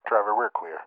Trevor, we're clear.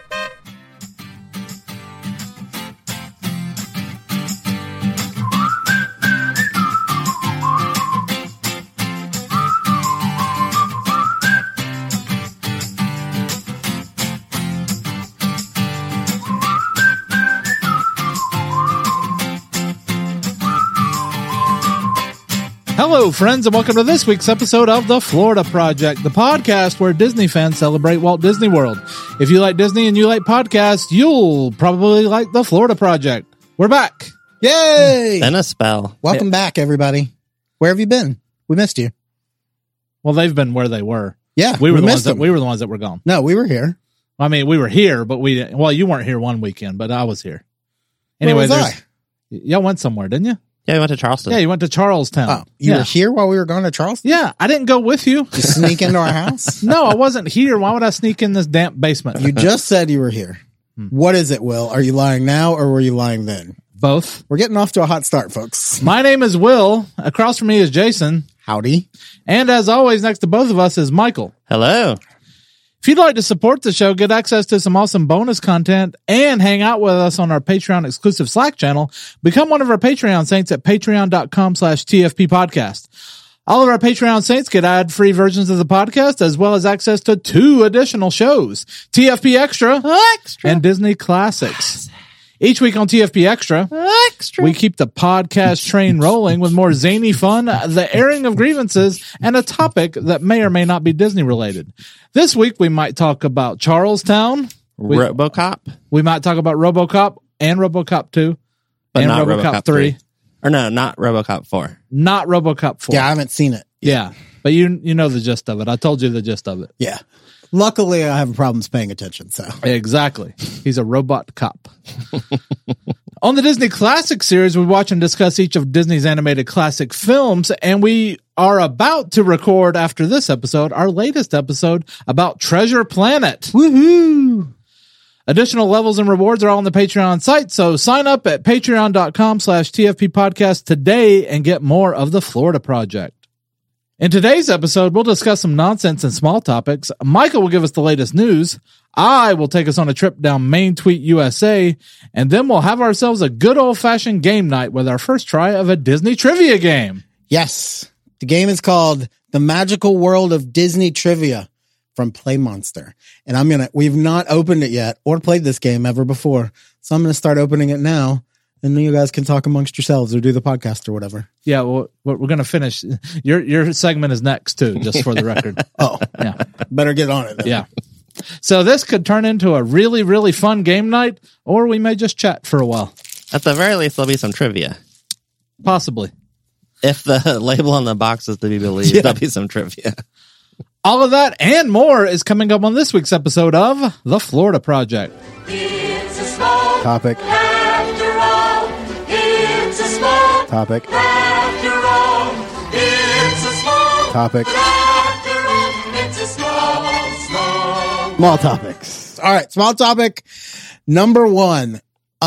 Hello, friends, and welcome to this week's episode of The Florida Project, the podcast where Disney fans celebrate Walt Disney World. If you like Disney and you like podcasts, you'll probably like The Florida Project. We're back. Yay! Been a spell. Welcome back, everybody. Where have you been? We missed you. Well, they've been where they were. Yeah, we were missed them. we were the ones that were gone. No, we were here. I mean, we were here, but you weren't here one weekend, but I was here. Where Anyway, was I? y'all went somewhere, didn't you? Yeah, we went to Charleston. Yeah, you went to Charlestown. Oh, you were here while we were going to Charleston? Yeah, I didn't go with you. You sneak into our house? No, I wasn't here. Why would I sneak in this damp basement? You just said you were here. What is it, Will? Are you lying now or were you lying then? Both. We're getting off to a hot start, folks. My name is Will. Across from me is Jason. Howdy. And as always, next to both of us is Michael. Hello. If you'd like to support the show, get access to some awesome bonus content, and hang out with us on our Patreon exclusive Slack channel, become one of our Patreon saints at patreon.com/TFP podcast. All of our Patreon saints get ad-free versions of the podcast, as well as access to 2 additional shows, TFP Extra and Disney Classics. Each week on TFP Extra, we keep the podcast train rolling with more zany fun, the airing of grievances, and a topic that may or may not be Disney related. This week, we might talk about Charlestown. RoboCop. We might talk about RoboCop and RoboCop 2. But and not RoboCop 3. Or no, not RoboCop 4. Not RoboCop 4. Yeah, I haven't seen it. Yeah. But you know the gist of it. I told you the gist of it. Yeah. Luckily, I have problems paying attention, so. Exactly. He's a robot cop. On the Disney Classic series, we watch and discuss each of Disney's animated classic films, and we are about to record after this episode, our latest episode about Treasure Planet. Woohoo! Additional levels and rewards are all on the Patreon site, so sign up at patreon.com/TFP podcast today and get more of the Florida Project. In today's episode, we'll discuss some nonsense and small topics. Michael will give us the latest news. I will take us on a trip down Main Tweet USA, and then we'll have ourselves a good old-fashioned game night with our first try of a Disney trivia game. Yes. The game is called The Magical World of Disney Trivia from Play Monster. And we've not opened it yet or played this game ever before. So I'm going to start opening it now. And then you guys can talk amongst yourselves or do the podcast or whatever. Yeah, well, we're going to finish. Your segment is next, too, just for the record. Oh, yeah. Better get on it then. Yeah. So this could turn into a really, really fun game night, or we may just chat for a while. At the very least, there'll be some trivia. Possibly. If the label on the box is to be believed, there'll be some trivia. All of that and more is coming up on this week's episode of The Florida Project. It's a small Topic. after all. It's a small Topic. after all. It's a small Topic. after all. It's a small. Small topics. All right. Small topic number 1.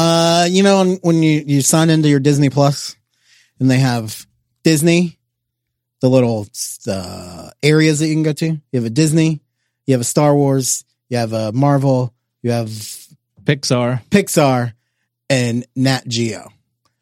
When you sign into your Disney Plus and they have Disney, the little areas that you can go to. You have a Disney, you have a Star Wars, you have a Marvel, you have Pixar, and Nat Geo.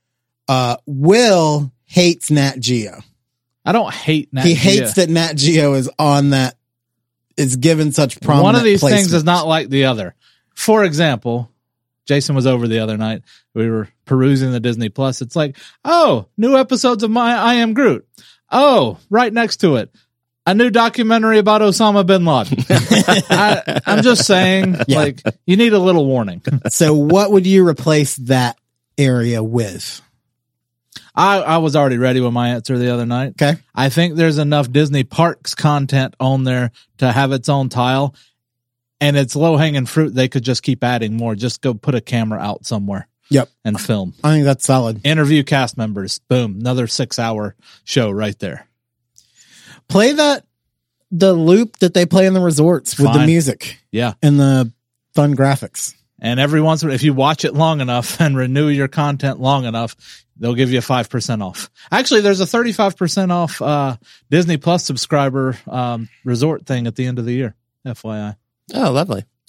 Will hates Nat Geo. I don't hate Nat Geo. He hates that Nat Geo is on that, is given such prominent One of these placement. things is not like the other. For example, Jason was over the other night. We were perusing the Disney Plus. It's like, oh, new episodes of I Am Groot. Oh, right next to it, a new documentary about Osama bin Laden. I'm just saying, like, you need a little warning. So what would you replace that area with? I was already ready with my answer the other night. Okay. I think there's enough Disney Parks content on there to have its own tile, and it's low-hanging fruit. They could just keep adding more. Just go put a camera out somewhere. Yep. And film. I think that's solid. Interview cast members. Boom. Another 6-hour show right there. Play the loop that they play in the resorts with the music. Yeah. And the fun graphics. And every once in a while, if you watch it long enough and renew your content long enough, they'll give you 5% off. Actually, there's a 35% off Disney Plus subscriber resort thing at the end of the year. FYI. Oh, lovely.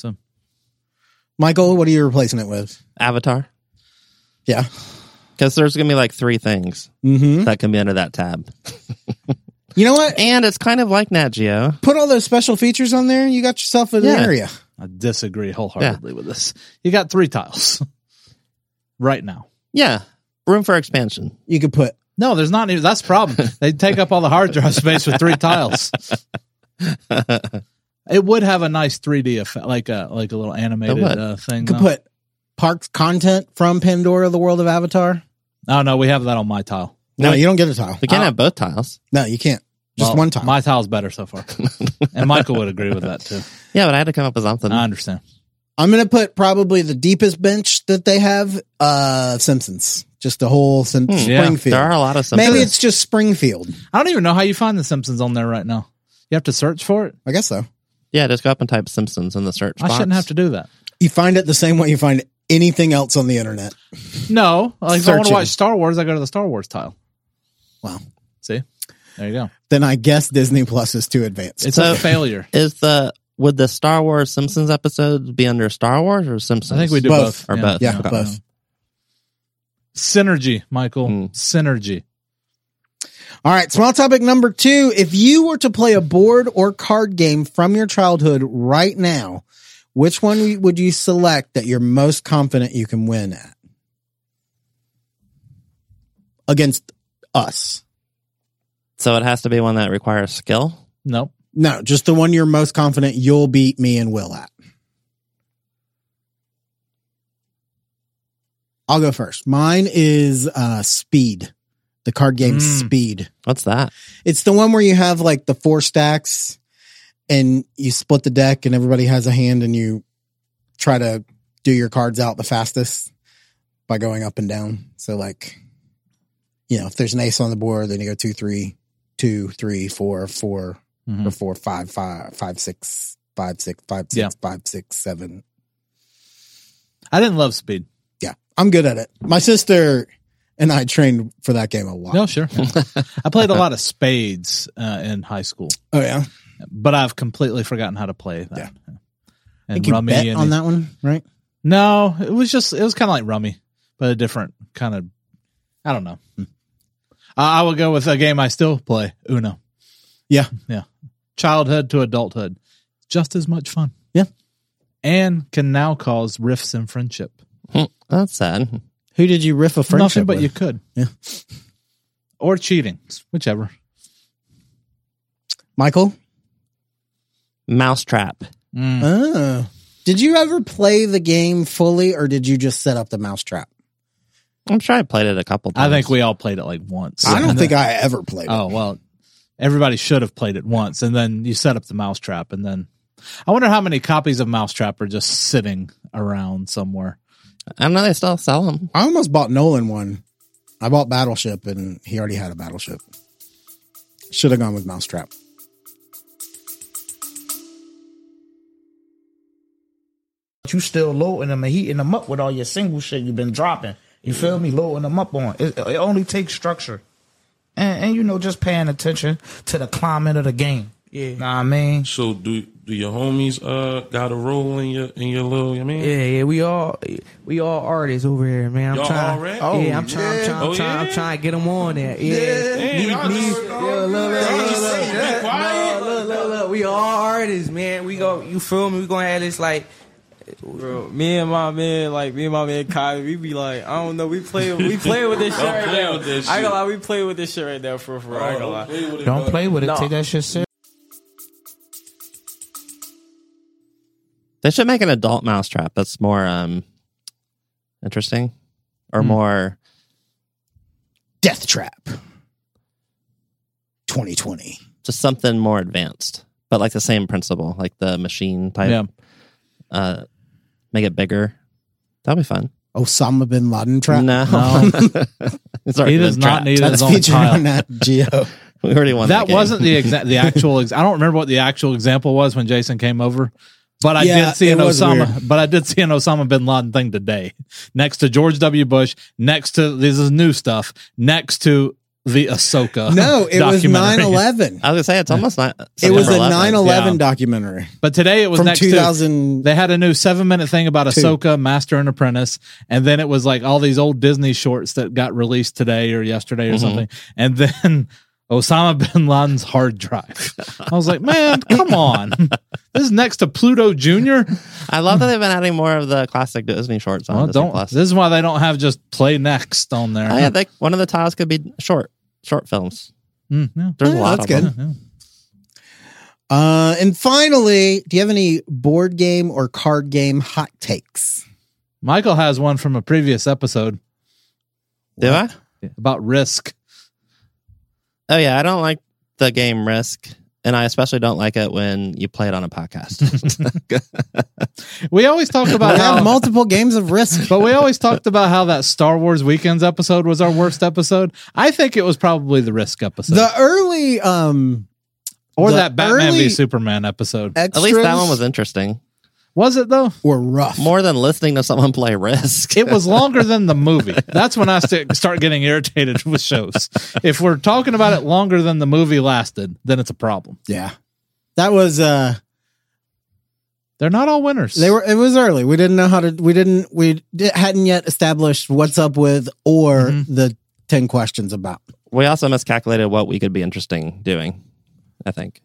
Michael, what are you replacing it with? Avatar. Yeah. Because there's going to be like 3 things that can be under that tab. You know what? And it's kind of like Nat Geo. Put all those special features on there. You got yourself an area. I disagree wholeheartedly with this. You got 3 tiles right now. Yeah. Room for expansion. You could put. No, there's not. That's the problem. They take up all the hard drive space with 3 tiles. It would have a nice 3D effect, like a little animated thing. You could put parks content from Pandora, the world of Avatar. Oh, no, we have that on my tile. No, you don't get a tile. We can't have both tiles. No, you can't. Just one tile. My tile's better so far. And Michael would agree with that, too. Yeah, but I had to come up with something. I understand. I'm going to put probably the deepest bench that they have, Simpsons. Just the whole Springfield. There are a lot of Simpsons. Maybe it's just Springfield. I don't even know how you find the Simpsons on there right now. You have to search for it? I guess so. Yeah, just go up and type Simpsons in the search box. I shouldn't have to do that. You find it the same way you find anything else on the internet. No. Like if I want to Searching. watch Star Wars, I go to the Star Wars tile. Wow. See? There you go. Then I guess Disney Plus is too advanced. It's a failure. Would the Star Wars Simpsons episodes be under Star Wars or Simpsons? I think we do Both. both. Or both. Yeah, Okay. both. Synergy, Michael. Synergy. All right, small topic number 2. If you were to play a board or card game from your childhood right now, which one would you select that you're most confident you can win at? Against us. So it has to be one that requires skill? Nope. No, just the one you're most confident you'll beat me and Will at. I'll go first. Mine is Speed. The card game Speed. What's that? It's the one where you have like the 4 stacks and you split the deck and everybody has a hand and you try to do your cards out the fastest by going up and down. So like, if there's an ace on the board, then you go 2, 3, 2, 3, 4, 4, or 4, 5, 5, 5, 6, 5, 6, 5, 6, 5, 6, 7. I didn't love Speed. Yeah, I'm good at it. My sister and I trained for that game a lot. No, sure. I played a lot of spades in high school. Oh, yeah? But I've completely forgotten how to play that. Yeah. And I think you bet on that one, right? No, it was kind of like Rummy, but a different kind of, I don't know. I would go with a game I still play, Uno. Yeah. Yeah. Childhood to adulthood. Just as much fun. Yeah. And can now cause rifts in friendship. That's sad. Who did you riff a friendship Nothing but with? you could. Yeah. Or cheating. Whichever. Michael? Mousetrap. Oh. Did you ever play the game fully or did you just set up the mousetrap? I'm sure I played it a couple times. I think we all played it like once. I don't think I ever played it. Oh, well, everybody should have played it once. And then you set up the mousetrap. And then I wonder how many copies of Mousetrap are just sitting around somewhere. I know they still sell them. I almost bought Nolan one. I bought Battleship and he already had a Battleship. Should have gone with Mousetrap. You still loading them and heating them up with all your single shit you've been dropping. You feel me? Loading them up on. It only takes structure. And just paying attention to the climate of the game. Yeah. Know what I mean? So do your homies got a role in your little, you mean? Yeah, we all artists over here, man. Y'all already? I'm trying to get them on there. Yeah. Look, we all artists, man. You feel me? We gonna have this like, bro, me and my man Kai, we be like, I don't know, we play with this shit right now. I ain't gonna lie, we play with this shit right now for real. I ain't gonna lie. Don't play with it. No. Take that shit serious. They should make an adult Mousetrap that's more interesting or more Death Trap 2020. just something more advanced, but like the same principle, like the machine type. Yeah. Make it bigger. That'll be fun. Osama bin Laden Trap. No. It's already He been does not trapped. need That's his own featured tile. on that Geo. We already won that That game. wasn't the actual. I don't remember what the actual example was when Jason came over, but I Yeah, did see an it was Osama. weird. But I did see an Osama bin Laden thing today, next to George W. Bush, next to this is new stuff, next to the Ahsoka. No, it was documentary. 9/11. I was gonna say it's almost not. It was a September 11th. 9/11 Yeah. documentary But today it was from next to 2000. they had a new 7-minute thing about Ahsoka, Master and Apprentice, and then it was like all these old Disney shorts that got released today or yesterday or something, and then Osama bin Laden's hard drive. I was like, man, come on, this is next to Pluto Jr. I love that they've been adding more of the classic Disney shorts on Well, Disney don't. Plus. This is why they don't have just Play Next on there. Oh, yeah, one of the titles could be short films. Yeah. There's a Yeah, lot that's of good. them. And finally, do you have any board game or card game hot takes? Michael has one from a previous episode Do I? about Risk. Oh yeah, I don't like the game Risk, and I especially don't like it when you play it on a podcast. We always talk about We have how multiple games of Risk. But we always talked about how that Star Wars Weekends episode was our worst episode. I think it was probably the Risk episode. The early, or the that Batman v early Superman episode. extras At least that one was interesting. Was it though? were rough. More than listening to someone play Risk. It was longer than the movie. That's when I start getting irritated with shows. If we're talking about it longer than the movie lasted, then it's a problem. Yeah, that was. They're not all winners. It was early. We didn't know how to. We hadn't yet established what's up with or the 10 questions about. We also miscalculated what we could be interesting doing, I think.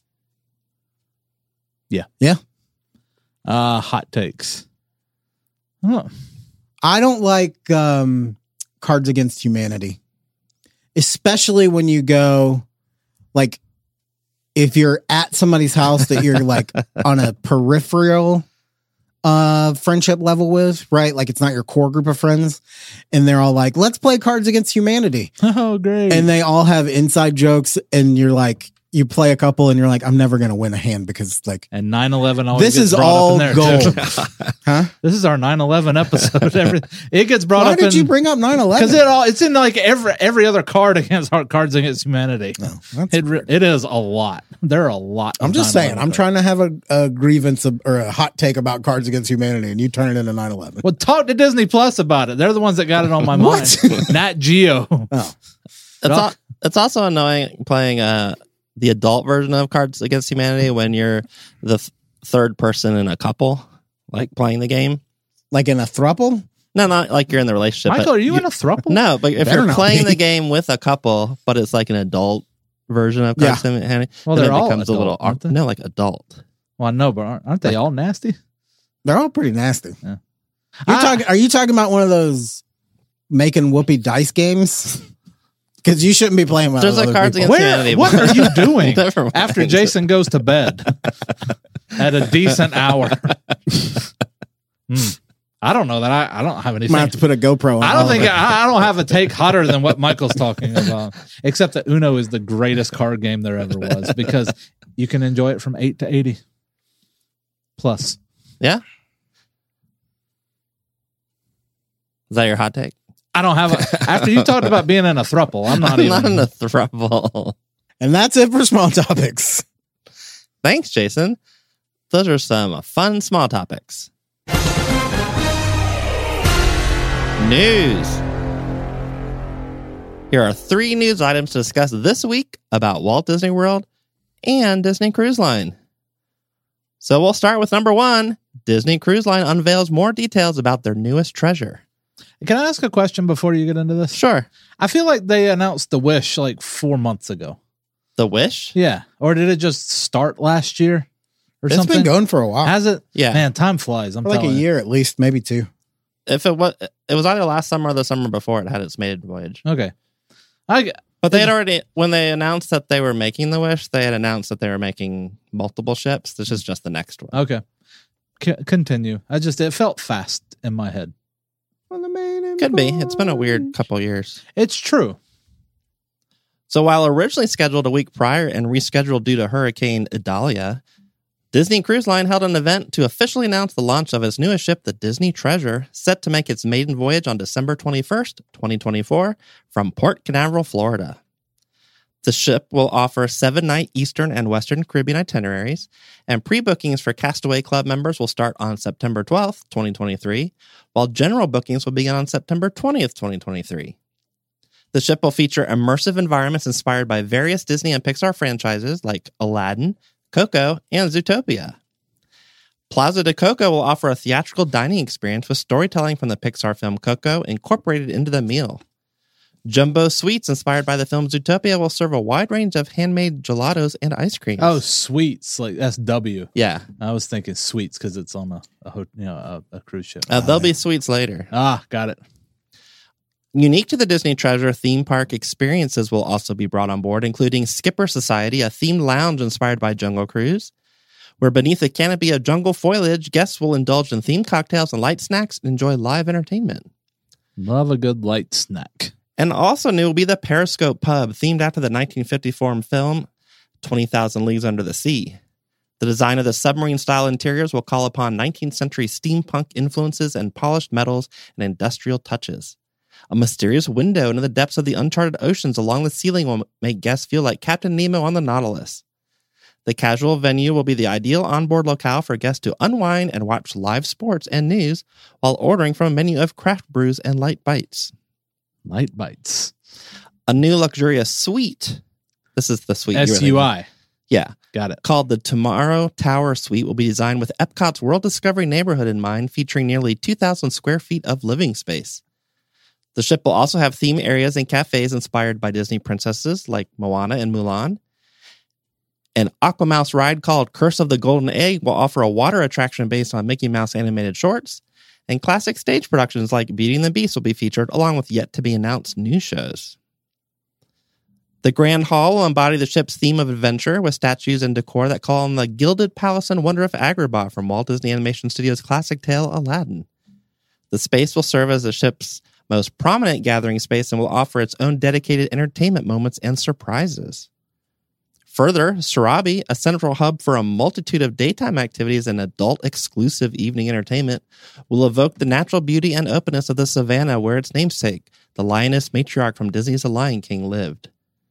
Yeah. Hot takes. Oh. I don't like Cards Against Humanity, especially when you go like if you're at somebody's house that you're like on a peripheral friendship level with, right? Like it's not your core group of friends, and they're all like, "Let's play Cards Against Humanity," Oh, great. and they all have inside jokes, and you're like. You play a couple and you're like, I'm never going to win a hand because like and 9/11 always this gets is brought all up in there gold. too. Huh? This is our 9/11 episode. It gets brought Why up did in, you bring up 9/11? because it's in like every other card against Cards Against Humanity. It is a lot. There are a lot. I'm of just 9/11 saying, I'm cards. trying to have a grievance or a hot take about Cards Against Humanity, and you turn it into 9/11. Well, talk to Disney Plus about it. They're the ones that got it on my mind. Nat Geo. It's also annoying playing the adult version of Cards Against Humanity when you're the third person in a couple, like playing the game. Like in a throuple? No, not like you're in the relationship. Michael, but are you in a throuple? No, but if Better you're not playing be. the game with a couple, but it's like an adult version of Cards Against Humanity, Well, then they're it all becomes a little adult, aren't they? no, like adult. Well, no, but aren't they all nasty? They're all pretty nasty. Yeah. Are you talking about one of those making whoopee dice games? Because you shouldn't be playing with There's a other Cards people. Against Humanity. What are you doing Never mind. after Jason goes to bed at a decent hour? I don't know that I don't have anything. Might have to put a GoPro on. I don't all of think it. I don't have a take hotter than what Michael's talking about, except that Uno is the greatest card game there ever was because you can enjoy it from 8 to 80 plus. Yeah. Is that your hot take? I don't have after you talked about being in a throuple, I'm not I'm even not in a throuple. And that's it for small topics. Thanks, Jason. Those are some fun small topics. News. Here are 3 news items to discuss this week about Walt Disney World and Disney Cruise Line. So we'll start with number 1. Disney Cruise Line unveils more details about their newest treasure. Can I ask a question before you get into this? Sure. I feel like they announced the Wish like 4 months ago. The Wish? Yeah. Or did it just start last year or It's something? been going for a while. Has it? Yeah. Man, time flies. I'm For like a telling you. year at least, maybe 2. If it was either last summer or the summer before it had its maiden voyage. Okay. But they had already, when they announced that they were making the Wish, they had announced that they were making multiple ships. This is just the next one. Okay. Continue. It felt fast in my head. Could be. It's been a weird couple years. It's true. So while originally scheduled a week prior and rescheduled due to Hurricane Idalia, Disney Cruise Line held an event to officially announce the launch of its newest ship, the Disney Treasure, set to make its maiden voyage on December 21st, 2024, from Port Canaveral, Florida. The ship will offer 7-night Eastern and Western Caribbean itineraries, and pre-bookings for Castaway Club members will start on September 12th, 2023, while general bookings will begin on September 20th, 2023. The ship will feature immersive environments inspired by various Disney and Pixar franchises like Aladdin, Coco, and Zootopia. Plaza de Coco will offer a theatrical dining experience with storytelling from the Pixar film Coco incorporated into the meal. Jumbo Sweets, inspired by the film Zootopia, will serve a wide range of handmade gelatos and ice creams. Oh, sweets, like that's W. Yeah. I was thinking sweets because it's on a cruise ship. There'll be sweets later. Got it. Unique to the Disney Treasure, theme park experiences will also be brought on board, including Skipper Society, a themed lounge inspired by Jungle Cruise, where beneath a canopy of jungle foliage, guests will indulge in themed cocktails and light snacks and enjoy live entertainment. Love a good light snack. And also new will be the Periscope Pub, themed after the 1954 film 20,000 Leagues Under the Sea. The design of the submarine-style interiors will call upon 19th century steampunk influences and polished metals and industrial touches. A mysterious window into the depths of the uncharted oceans along the ceiling will make guests feel like Captain Nemo on the Nautilus. The casual venue will be the ideal onboard locale for guests to unwind and watch live sports and news while ordering from a menu of craft brews and light bites. Light bites. A new luxurious suite. This is the suite. SUI. Yeah. Got it. Called the Tomorrow Tower Suite will be designed with Epcot's World Discovery neighborhood in mind, featuring nearly 2,000 square feet of living space. The ship will also have theme areas and cafes inspired by Disney princesses like Moana and Mulan. An Aquamouse ride called Curse of the Golden Egg will offer a water attraction based on Mickey Mouse animated shorts. And classic stage productions like Beauty and the Beast will be featured, along with yet-to-be-announced new shows. The Grand Hall will embody the ship's theme of adventure with statues and decor that call on the Gilded Palace and Wonder of Agrabah from Walt Disney Animation Studios' classic tale Aladdin. The space will serve as the ship's most prominent gathering space and will offer its own dedicated entertainment moments and surprises. Further, Sarabi, a central hub for a multitude of daytime activities and adult-exclusive evening entertainment, will evoke the natural beauty and openness of the savannah where its namesake, the lioness matriarch from Disney's The Lion King, lived.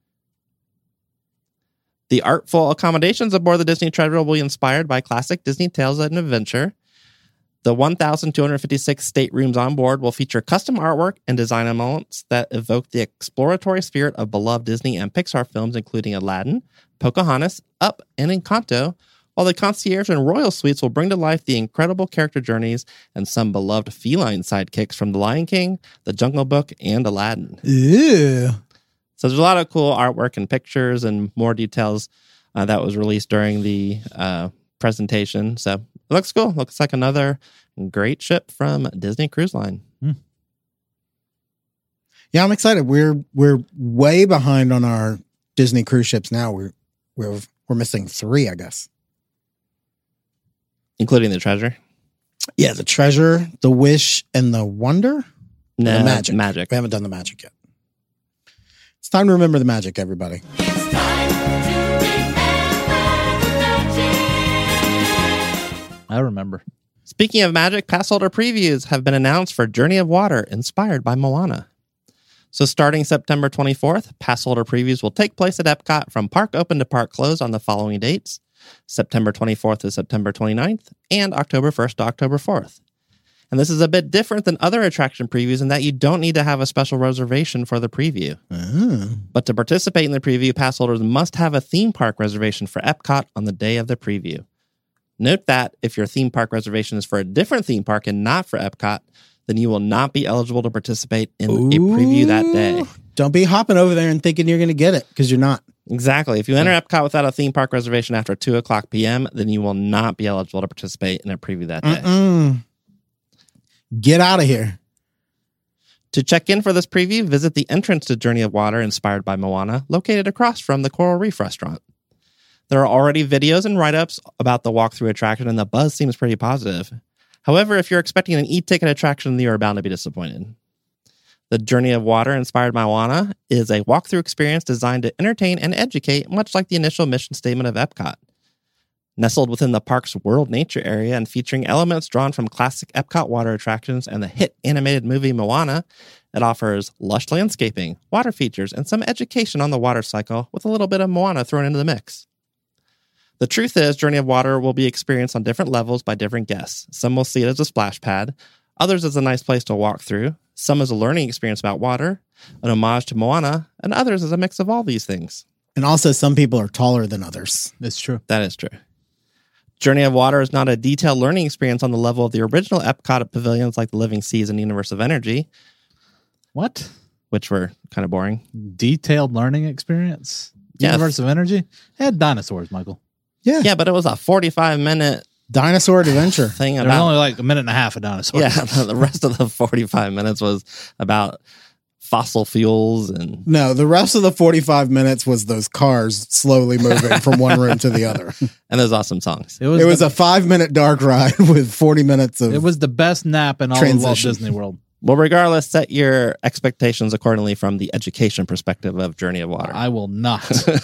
The artful accommodations aboard the Disney Treasure will be inspired by classic Disney tales and adventure. The 1,256 staterooms on board will feature custom artwork and design elements that evoke the exploratory spirit of beloved Disney and Pixar films, including Aladdin, Pocahontas, Up, and Encanto, while the concierge and royal suites will bring to life the incredible character journeys and some beloved feline sidekicks from The Lion King, The Jungle Book, and Aladdin. Ew. So there's a lot of cool artwork and pictures and more details that was released during the presentation. So it looks cool. Looks like another great ship from Disney Cruise Line. Yeah, I'm excited. We're way behind on our Disney cruise ships now. We're missing 3, I guess. Including the Treasure? Yeah, the Treasure, the Wish, and the Wonder. No, the Magic. Magic. We haven't done the Magic yet. It's time to remember the magic, everybody. It's time to remember the magic. I remember. Speaking of magic, pass holder previews have been announced for Journey of Water, inspired by Moana. So starting September 24th, pass holder previews will take place at Epcot from park open to park close on the following dates: September 24th to September 29th, and October 1st to October 4th. And this is a bit different than other attraction previews in that you don't need to have a special reservation for the preview. But to participate in the preview, pass holders must have a theme park reservation for Epcot on the day of the preview. Note that if your theme park reservation is for a different theme park and not for Epcot, then you will not be eligible to participate in a preview that day. Don't be hopping over there and thinking you're going to get it, because you're not. Exactly. If you enter Epcot without a theme park reservation after 2 o'clock p.m., then you will not be eligible to participate in a preview that day. Get out of here. To check in for this preview, visit the entrance to Journey of Water, inspired by Moana, located across from the Coral Reef restaurant. There are already videos and write-ups about the walkthrough attraction, and the buzz seems pretty positive. However, if you're expecting an e-ticket attraction, you are bound to be disappointed. The Journey of Water, inspired by Moana, is a walkthrough experience designed to entertain and educate, much like the initial mission statement of Epcot. Nestled within the park's World Nature area and featuring elements drawn from classic Epcot water attractions and the hit animated movie Moana, it offers lush landscaping, water features, and some education on the water cycle with a little bit of Moana thrown into the mix. The truth is, Journey of Water will be experienced on different levels by different guests. Some will see it as a splash pad, others as a nice place to walk through, Some as a learning experience about water, an homage to Moana, and others as a mix of all these things. And also, some people are taller than others. It's true. That is true. Journey of Water is not a detailed learning experience on the level of the original Epcot pavilions like the Living Seas and Universe of Energy, What? which were kind of boring. Detailed learning experience? Yeah. Universe of Energy? It had dinosaurs, Michael. Yeah. Yeah, but it was a 45-minute Dinosaur adventure. thing There was about... only like a minute and a half of dinosaurs. Yeah, the rest of the 45 minutes was about fossil fuels and... No, the rest of the 45 minutes was those cars slowly moving from one room to the other. And those awesome songs. It was, It was a 5-minute dark ride with 40 minutes of... it was the best nap in all of Walt Transition. Disney World. Well, regardless, set your expectations accordingly from the education perspective of Journey of Water. I will not.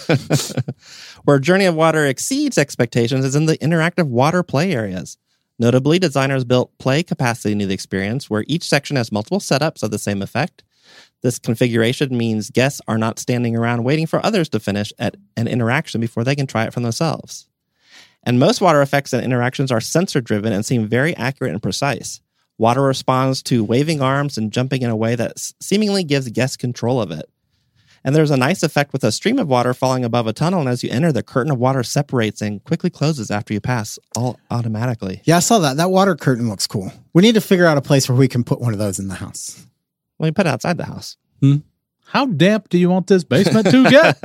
Where Journey of Water exceeds expectations is in the interactive water play areas. Notably, designers built play capacity into the experience, where each section has multiple setups of the same effect. This configuration means guests are not standing around waiting for others to finish at an interaction before they can try it for themselves. And most water effects and interactions are sensor-driven and seem very accurate and precise. Water responds to waving arms and jumping in a way that seemingly gives guests control of it. And there's a nice effect with a stream of water falling above a tunnel, and as you enter, the curtain of water separates and quickly closes after you pass, all automatically. Yeah, I saw that. That water curtain looks cool. We need to figure out a place where we can put one of those in the house. Well, you put it outside the house. How damp do you want this basement to get?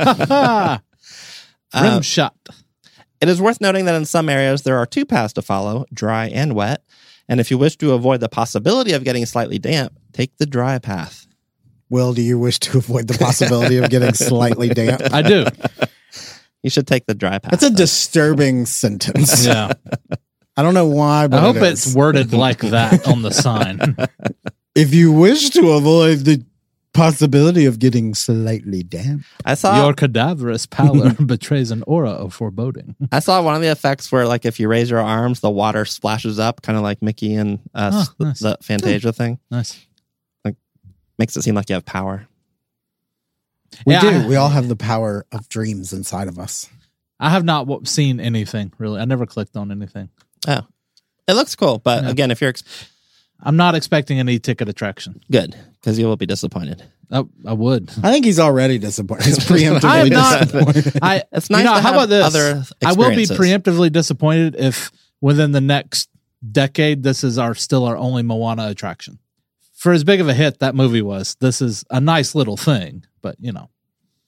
Rim shot. It is worth noting that in some areas, there are two paths to follow, dry and wet. And if you wish to avoid the possibility of getting slightly damp, take the dry path. Will, do you wish to avoid the possibility of getting slightly damp? I do. You should take the dry path. That's a disturbing sentence. Yeah. I don't know why, but I hope it it's is. worded like that on the sign. If you wish to avoid the possibility of getting slightly damp. I saw Your cadaverous pallor betrays an aura of foreboding. I saw one of the effects where, like, if you raise your arms, the water splashes up, kind of like Mickey and nice. the Fantasia thing. Nice. Makes it seem like you have power. We Yeah, do. We all have the power of dreams inside of us. I have not seen anything, really. I never clicked on anything. Oh, it looks cool, but Yeah. again, if you're I'm not expecting an e-ticket attraction. good, because you will be disappointed. I would. I think he's already disappointed. He's preemptively I am not. disappointed. It's nice to how have about this? other I will be experiences. preemptively disappointed if within the next decade this is still our only Moana attraction. For as big of a hit that movie was, this is a nice little thing, but you know.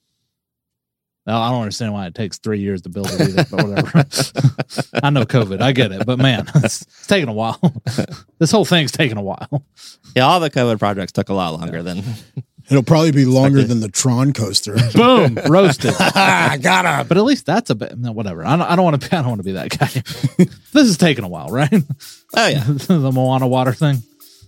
Well, I don't understand why it takes 3 years to build it either, but whatever. I know COVID, I get it, but man, it's taking a while. This whole thing's taking a while. Yeah, all the COVID projects took a lot longer than. It'll probably be longer than the Tron coaster. Boom, roasted. I got him. But at least that's a bit. No, whatever. I don't want to be that guy. This is taking a while, right? Oh yeah, The Moana water thing.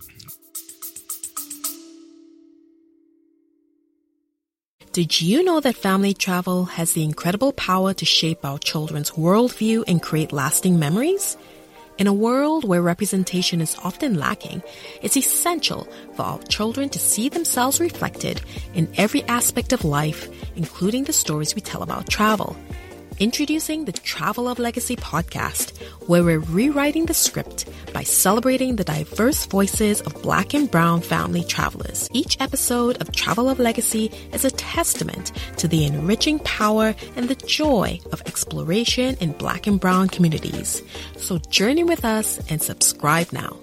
Did you know that family travel has the incredible power to shape our children's worldview and create lasting memories? In a world where representation is often lacking, it's essential for our children to see themselves reflected in every aspect of life, including the stories we tell about travel. Introducing the Travel of Legacy podcast, where we're rewriting the script by celebrating the diverse voices of Black and Brown family travelers. Each episode of Travel of Legacy is a testament to the enriching power and the joy of exploration in Black and Brown communities. So journey with us and subscribe now.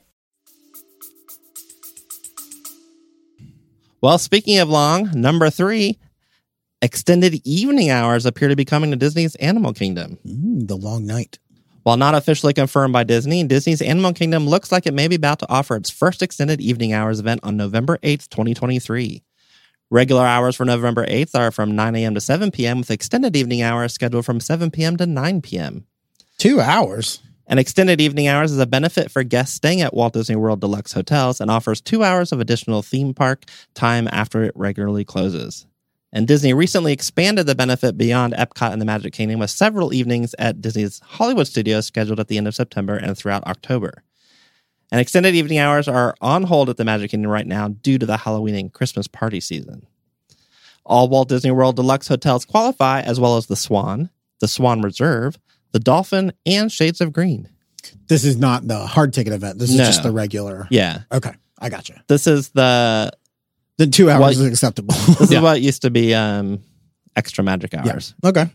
Well, speaking of long, number 3, extended evening hours appear to be coming to Disney's Animal Kingdom. The long night. While not officially confirmed by Disney, Disney's Animal Kingdom looks like it may be about to offer its first extended evening hours event on November 8th, 2023. Regular hours for November 8th are from 9 a.m. to 7 p.m., with extended evening hours scheduled from 7 p.m. to 9 p.m. 2 hours. And extended evening hours is a benefit for guests staying at Walt Disney World Deluxe hotels and offers 2 hours of additional theme park time after it regularly closes. And Disney recently expanded the benefit beyond Epcot and the Magic Kingdom with several evenings at Disney's Hollywood Studios scheduled at the end of September and throughout October. And extended evening hours are on hold at the Magic Kingdom right now due to the Halloween and Christmas party season. All Walt Disney World Deluxe hotels qualify, as well as the Swan Reserve, the Dolphin, and Shades of Green. This is not the hard ticket event. This is No. just the regular. Yeah. Okay. I gotcha. This is the 2 hours is acceptable. this is what used to be extra magic hours. Yeah. Okay.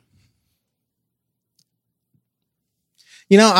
You know,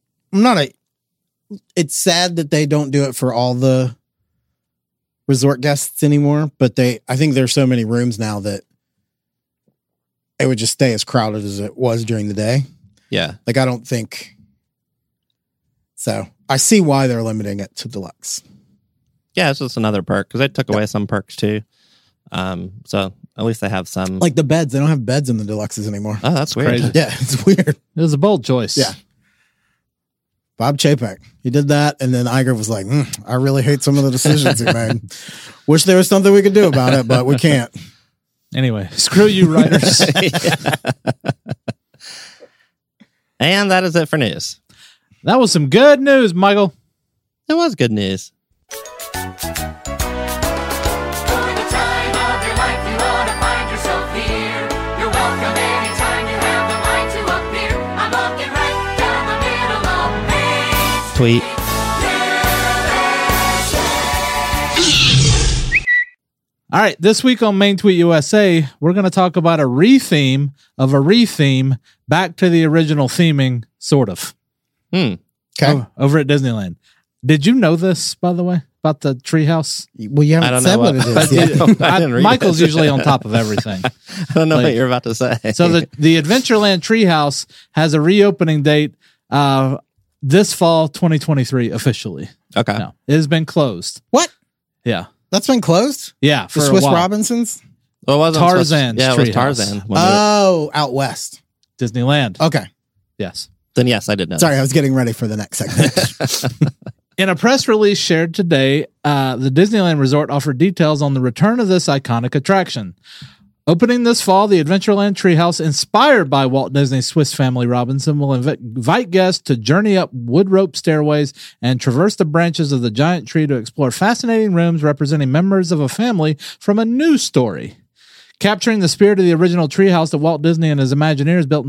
it's sad that they don't do it for all the resort guests anymore, but I think there's so many rooms now that it would just stay as crowded as it was during the day. Yeah. Like, I don't think so. I see why they're limiting it to deluxe. Yeah, it's just another perk because they took away some perks too. So at least they have some. Like the beds, they don't have beds in the deluxes anymore. Oh, that's weird. Crazy. Yeah, it's weird. It was a bold choice. Yeah. Bob Chapek, he did that, and then Iger was like, I really hate some of the decisions he made. Wish there was something we could do about it, but we can't. Anyway, screw you, writers. And that is it for news. That was some good news, Michael. It was good news. For the time of your life, you ought to find yourself here. You're welcome anytime you have the mind to appear. I'm looking right down the middle of Main Tweet. All right, this week on Main Tweet USA, we're going to talk about a retheme of a retheme back to the original theming, sort of. Okay. Over at Disneyland. Did you know this, by the way, about the treehouse? Well, you I haven't don't said know what what- it is yet. I didn't read Michael's it. usually on top of everything. I don't know Like- what you're about to say. So the Adventureland Treehouse has a reopening date this fall, 2023, officially. Okay. No, it has been closed. What? Yeah. That's been closed? Yeah. For The a Swiss while. Robinsons? Well, it wasn't Tarzan's Yeah, it was Treehouse. Tarzan. when Oh, out west. Disneyland. Okay. Yes. then yes, I did know. Sorry, I was getting ready for the next segment. In a press release shared today, the Disneyland Resort offered details on the return of this iconic attraction. Opening this fall, the Adventureland Treehouse, inspired by Walt Disney's Swiss Family Robinson, will invite guests to journey up wood rope stairways and traverse the branches of the giant tree to explore fascinating rooms representing members of a family from a new story. Capturing the spirit of the original treehouse that Walt Disney and his Imagineers built in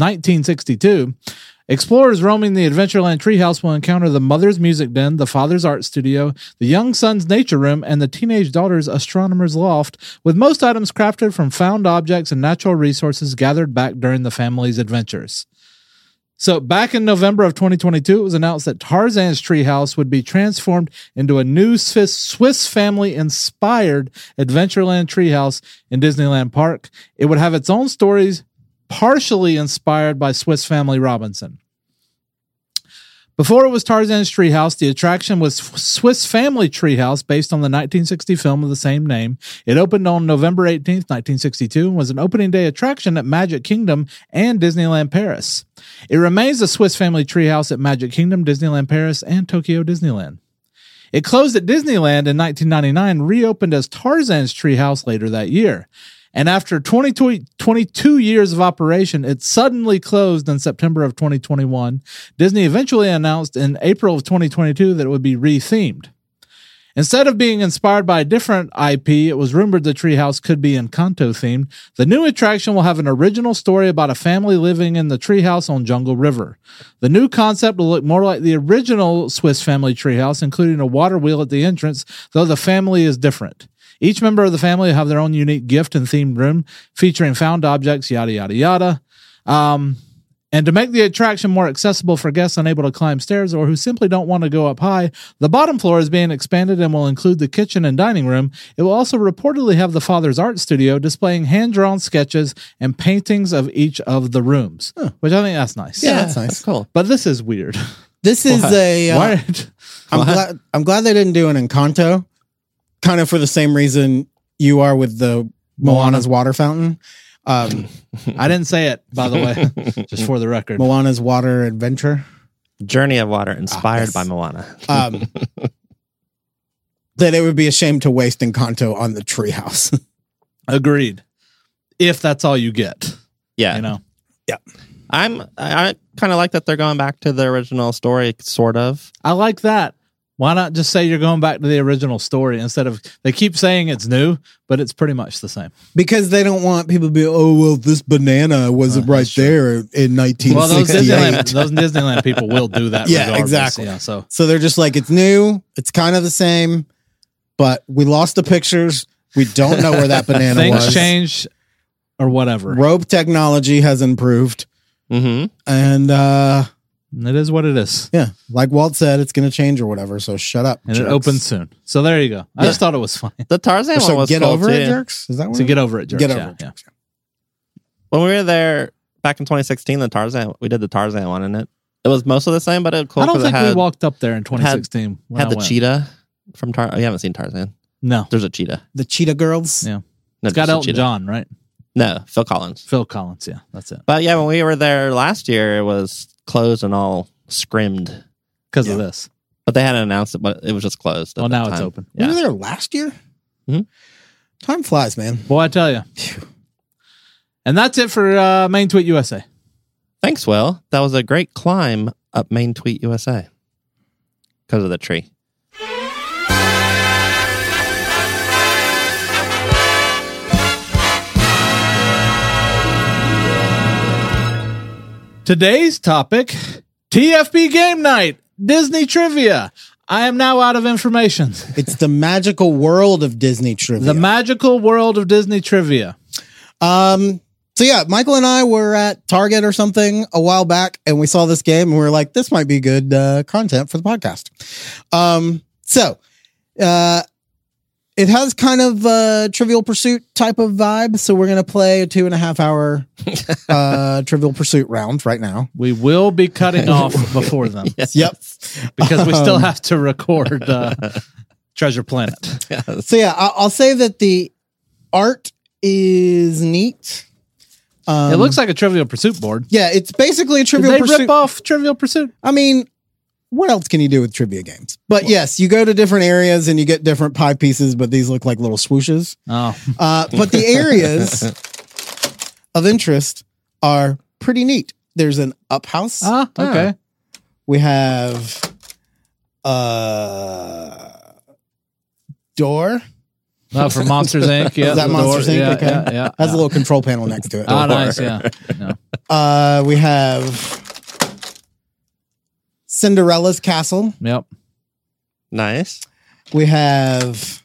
1962, explorers roaming the Adventureland Treehouse will encounter the mother's music den, the father's art studio, the young son's nature room, and the teenage daughter's astronomer's loft, with most items crafted from found objects and natural resources gathered back during the family's adventures. So back in November of 2022, it was announced that Tarzan's Treehouse would be transformed into a new Swiss family-inspired Adventureland Treehouse in Disneyland Park. It would have its own stories, partially inspired by Swiss Family Robinson. Before it was Tarzan's Treehouse, the attraction was Swiss Family Treehouse, based on the 1960 film of the same name. It opened on November 18th, 1962, and was an opening day attraction at Magic Kingdom and Disneyland Paris. It remains the Swiss Family Treehouse at Magic Kingdom, Disneyland Paris, and Tokyo Disneyland. It closed at Disneyland in 1999, reopened as Tarzan's Treehouse later that year. And after 22 years of operation, it suddenly closed in September of 2021. Disney eventually announced in April of 2022 that it would be rethemed. Instead of being inspired by a different IP, it was rumored the treehouse could be Encanto themed. The new attraction will have an original story about a family living in the treehouse on Jungle River. The new concept will look more like the original Swiss Family Treehouse, including a water wheel at the entrance, though the family is different. Each member of the family will have their own unique gift and themed room featuring found objects, yada, yada, yada. And to make the attraction more accessible for guests unable to climb stairs or who simply don't want to go up high, the bottom floor is being expanded and will include the kitchen and dining room. It will also reportedly have the father's art studio displaying hand-drawn sketches and paintings of each of the rooms, which I think that's nice. Yeah, that's nice. That's cool. But this is weird. This is Why? I'm glad they didn't do an Encanto, kind of for the same reason you are with the Moana's water fountain. I didn't say it, by the way, just for the record. Moana's water adventure. Journey of Water, inspired yes. by Moana. That it would be a shame to waste Encanto on the treehouse. Agreed. If that's all you get, Yeah. you know. I kind of like that they're going back to the original story, sort of. I like that. Why not just say you're going back to the original story instead of they keep saying it's new, but it's pretty much the same. Because they don't want people to be, oh, well, this banana wasn't right there in 1968. Well, those Disneyland people will do that. Yeah, regardless. exactly. Yeah, so they're just like, it's new. It's kind of the same, but we lost the pictures. We don't know where that banana things was. change or whatever. Rope technology has improved. Mm-hmm. And it is what it is. yeah, like Walt said, it's going to change or whatever. So shut up. And jerks. it opens soon. So there you go. I just thought it was funny. The Tarzan one So was get cool over too. it, jerks. Is that what? So get over it, jerks. Get over Yeah, it, yeah. jerks. When we were there back in 2016, we did the Tarzan one, and it was mostly the same, but it was cool. I don't 'cause think it had, we walked up there in 2016. when had I the went. cheetah from Tarzan. Oh, you haven't seen Tarzan? No. There's a cheetah. The Cheetah Girls. Yeah. No, It's got just a Elton cheetah. John, right? No, Phil Collins. Phil Collins. Yeah, that's it. But yeah, when we were there last year, it was closed and all scrimmed. Because Yeah. of this. But they hadn't announced it, but it was just closed. at Well, that now it's time. open. We were Yeah. there last year. Mhm. Time flies, man. Boy, I tell you. And that's it for Main Tweet USA. Thanks, Will. That was a great climb up Main Tweet USA because of the tree. Today's topic, TFP Game Night, Disney Trivia. I am now out of information. It's the magical world of Disney trivia. The magical world of Disney Trivia. So yeah, Michael and I were at Target or something a while back, and we saw this game, and we were like, "This might be good content for the podcast." It has kind of a Trivial Pursuit type of vibe, so we're gonna play a 2.5 hour Trivial Pursuit round right now. We will be cutting off before them Yep. because we still have to record Treasure Planet. So yeah, I'll say that the art is neat. It looks like a Trivial Pursuit board. Yeah, it's basically a Did Trivial they Pursuit. rip off Trivial Pursuit? I mean, what else can you do with trivia games? But yes, you go to different areas and you get different pie pieces, but these look like little swooshes. Oh, But the areas of interest are pretty neat. There's an up house. okay. We have door. Oh, for Monsters Inc. Yeah, Is that the Monsters door. Inc? Yeah, Okay. yeah. Has a little control panel next to it. Oh, nice. Yeah. Yeah. We have Cinderella's castle. Yep. Nice. We have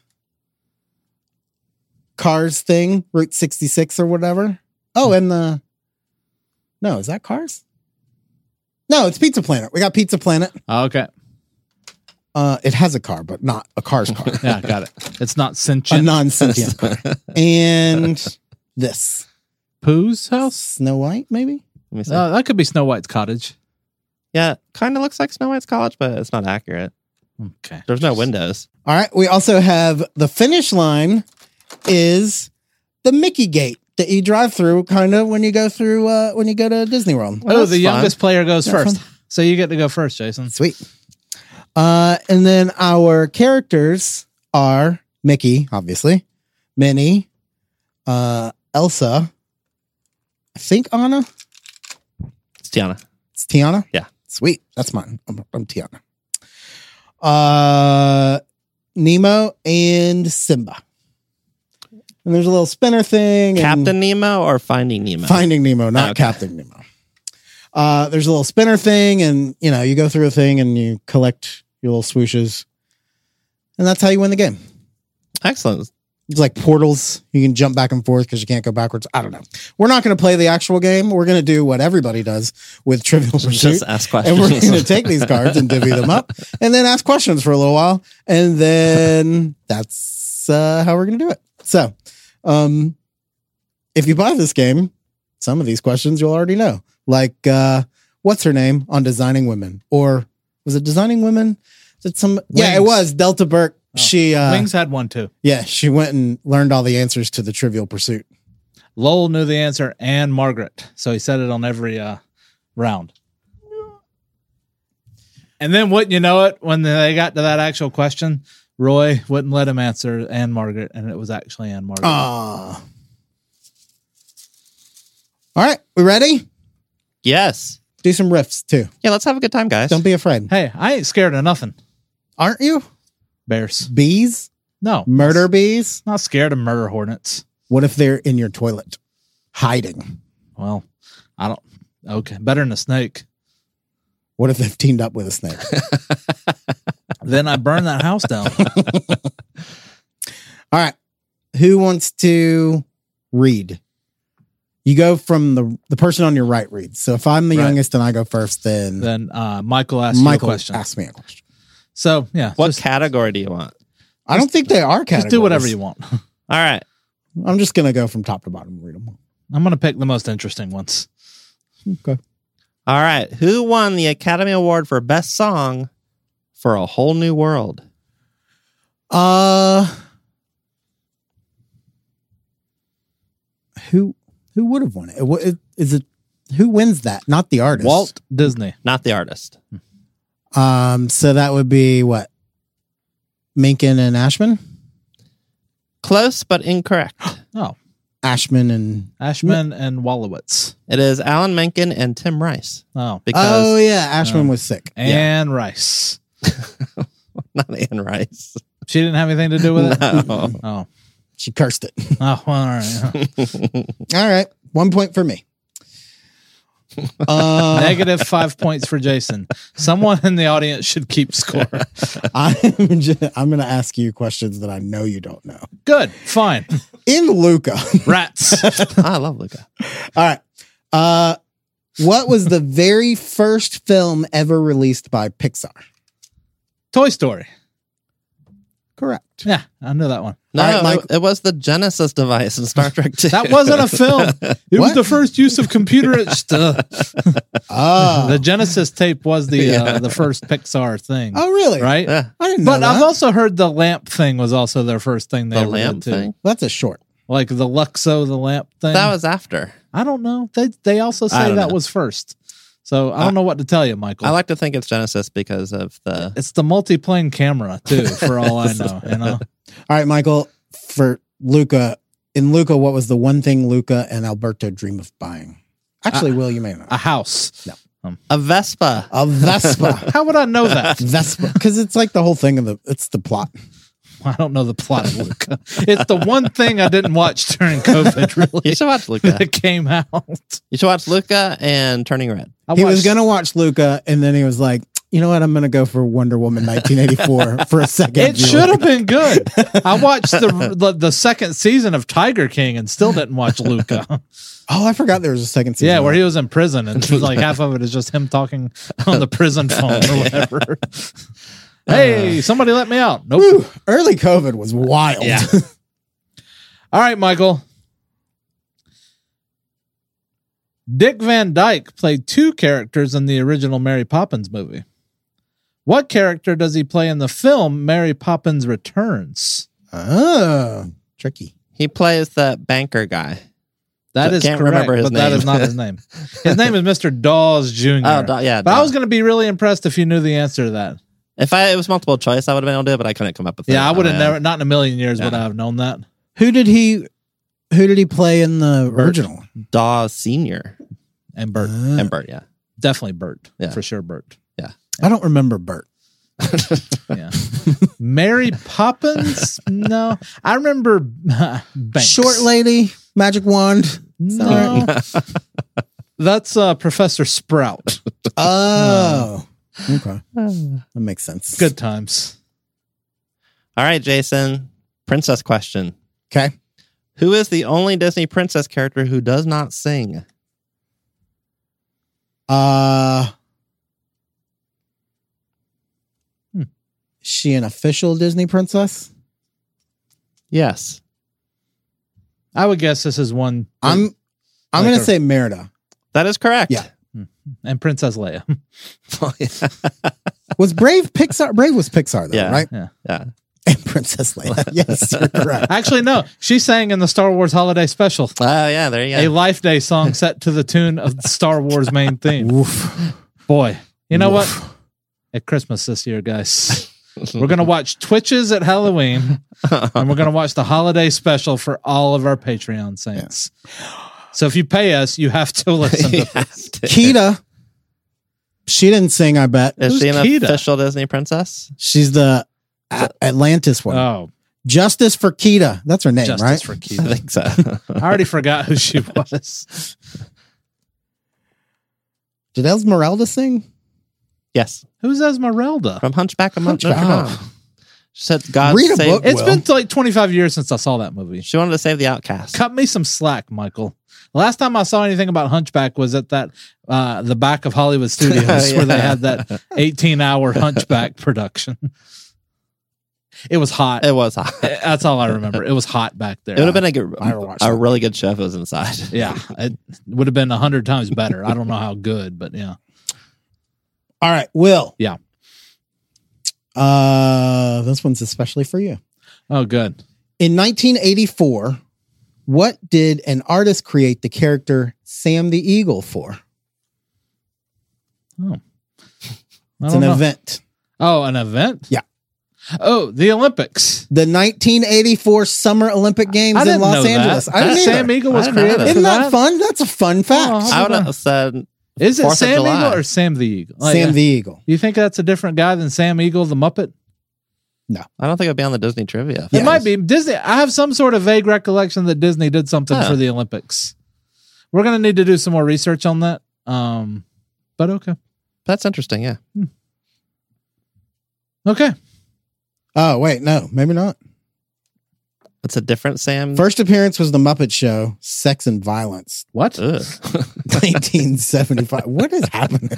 Cars thing, Route 66 or whatever. Oh, and no, is that Cars? No, it's Pizza Planet. We got Pizza Planet. Okay. It has a car, but not a Cars car. Yeah, got it. It's not A sentient. non-sentient car. And this. Pooh's house? Snow White, maybe? Let me see. That could be Snow White's cottage. Yeah, kind of looks like Snow White's college, but it's not accurate. Okay. There's no windows. All right. We also have the finish line is the Mickey Gate that you drive through kind of when you go through when you go to Disney World. Oh, that's the fun. youngest player goes That's first. fun. So you get to go first, Jason. Sweet. And then our characters are Mickey, obviously, Minnie, Elsa, I think Anna. It's Tiana. It's Tiana. Yeah. Sweet. That's mine. I'm Tiana. Nemo and Simba. And there's a little spinner thing. and Captain Nemo or Finding Nemo? Finding Nemo, not Okay. Captain Nemo. There's a little spinner thing, and you go through a thing and you collect your little swooshes, and that's how you win the game. Excellent. It's like portals. You can jump back and forth because you can't go backwards. I don't know. We're not going to play the actual game. We're going to do what everybody does with Trivial Pursuit. Just ask And we're questions. going to take these cards and divvy them up and then ask questions for a little while. And then that's how we're going to do it. So if you buy this game, some of these questions you'll already know. Like, what's her name on Designing Women? Or was it Designing Women? Is it some? Yeah, it Wings. was Delta Burke. Oh. She Wings had one too. yeah, she went and learned all the answers to the Trivial Pursuit. Lowell knew the answer and Margaret. So he said it on every round. And then wouldn't you know it, when they got to that actual question, Roy wouldn't let him answer Anne Margaret, and it was actually Anne Margaret. All right, we ready? Yes. Do some riffs too. Yeah, let's have a good time, guys. Don't be afraid. Hey, I ain't scared of nothing. Aren't you? Bears. Bees? No. Murder bees? Not scared of murder hornets. What if they're in your toilet? Hiding. Well, I don't. Okay. Better than a snake. What if they've teamed up with a snake? Then I burn that house down. All right. Who wants to read? You go from the person on your right reads. So if I'm the Right. youngest and I go first, then Then Michael asks you a question. ask me a question. So, yeah. What just, category do you want? I don't think they are categories. just do whatever you want. All right. I'm just going to go from top to bottom and read them. I'm going to pick the most interesting ones. Okay. All right. Who won the Academy Award for Best Song for A Whole New World? Who would have won it? Is it who wins that? Not the artist. Walt Disney. Not the artist. So that would be what? Menken and Ashman? Close, but incorrect. Oh, Ashman and Ashman and Wolowitz. It is Alan Menken and Tim Rice. Oh, Because yeah, Ashman was sick. and Rice. not Anne Rice. She didn't have anything to do with it? No. Oh. She cursed it. Oh, well, all right. All right, 1 point for me. Negative 5 points for Jason. Someone in the audience should keep score. I'm going to ask you questions that I know you don't know. Good. Fine. In Luca. Rats. I love Luca. All right. What was the very first film ever released by Pixar? Toy Story. Correct. Yeah, I knew that one. No, All right, Mike. it was the Genesis device in Star Trek 2. That wasn't a film. It was What? the first use of computer stuff. Oh. The Genesis tape was the first Pixar thing. Oh, really? Right? Yeah. I didn't know But that. I've also heard the lamp thing was also their first thing they The ever lamp did too. thing? That's a short. Like the Luxo, the lamp thing. That was after. I don't know. They also I say don't that know. was first. So I don't know what to tell you, Michael. I like to think it's Genesis because of the... It's the multi-plane camera too, for all I know. You know, All right, Michael, for Luca, in Luca, what was the one thing Luca and Alberto dream of buying? Actually, Will, you may know. a house. A Vespa. A Vespa. How would I know that? Vespa. Because it's like the whole thing of it's the plot. I don't know the plot of Luca. It's the one thing I didn't watch during COVID. Really, You should watch Luca. that came out. You should watch Luca and Turning Red. He was going to watch Luca, and then he was like, you know what? I'm going to go for Wonder Woman 1984 for a second. It should have been good. I watched the second season of Tiger King and still didn't watch Luca. Oh, I forgot there was a second season. Yeah, where he was in prison and like half of it is just him talking on the prison phone or whatever. Hey, somebody let me out. Nope. Whew, early COVID was wild. Yeah. All right, Michael. Dick Van Dyke played two characters in the original Mary Poppins movie. What character does he play in the film Mary Poppins Returns? Oh, tricky. He plays the banker guy. That is Can't correct, remember his but that name. is not his name. His name is Mr. Dawes Jr. Oh, yeah. But I was going to be really impressed if you knew the answer to that. If it was multiple choice, I would have been able to do it, but I couldn't come up with it. Yeah, I would have Oh, never, not in a million years would Yeah. I have known that. Who did he play in the original? Dawes Sr. And Bert. and Bert, yeah. Definitely Bert. Yeah. For sure, Bert. I don't remember Bert. Yeah. Mary Poppins? No. I remember Banks. Short lady, magic wand. No. That's Professor Sprout. Oh, okay. That makes sense. Good times. All right, Jason. Princess question. Okay. Who is the only Disney princess character who does not sing? Is she an official Disney princess? Yes. I would guess this is one. I'm Like going to her- say Merida. That is correct. Yeah. And Princess Leia. Was Brave Pixar? Brave was Pixar, though, Yeah. right? Yeah. Yeah. And Princess Leia. Yes, you're correct. Actually, no. She sang in the Star Wars Holiday Special. Oh, yeah. There you A go. Life Day song set to the tune of the Star Wars main theme. Oof. Boy, you know what? At Christmas this year, guys, we're going to watch Twitches at Halloween, and we're going to watch the holiday special for all of our Patreon saints. So if you pay us, you have to listen to this. Kita She didn't sing, I bet. Is Who's she an Keita? official Disney princess? She's the Atlantis one. Oh, Justice for Keita. That's her name, Justice right? for I Keita. think so. I already forgot who she was. Did Esmeralda sing? Yes, Who's Esmeralda? from Hunchback of Notre Hunchback. Dame. She said God Read a saved. book. It's Will. been like 25 years since I saw that movie. She wanted to save the outcast. Cut me some slack, Michael. The last time I saw anything about Hunchback was at that the back of Hollywood Studios where they had that 18-hour Hunchback production. It was hot. It was hot. That's all I remember. It was hot back there. It would have been I never watched a that. really good show if it was inside. Yeah, it would have been 100 times better. I don't know how good, but yeah. All right, Will. Yeah. This one's especially for you. Oh, good. In 1984, what did an artist create the character Sam the Eagle for? Oh. It's an event. Oh, an event? Yeah. Oh, the Olympics. The 1984 Summer Olympic Games I in didn't Los know that. Angeles. I didn't Sam either. Eagle was I didn't know created that. for Isn't that that? fun? That's a fun fact. Oh, I would have said Is it 4th of Sam July. Eagle or Sam the Eagle? Like, Sam the Eagle. You think that's a different guy than Sam Eagle, the Muppet? I don't think it'd be on the Disney trivia. It might be Disney. I have some sort of vague recollection that Disney did something Huh. for the Olympics. We're going to need to do some more research on that. But okay. That's interesting. Yeah. Okay. Oh, wait, no, maybe not. It's a different Sam. First appearance was The Muppet Show, Sex and Violence, What? Ugh. 1975. What is happening?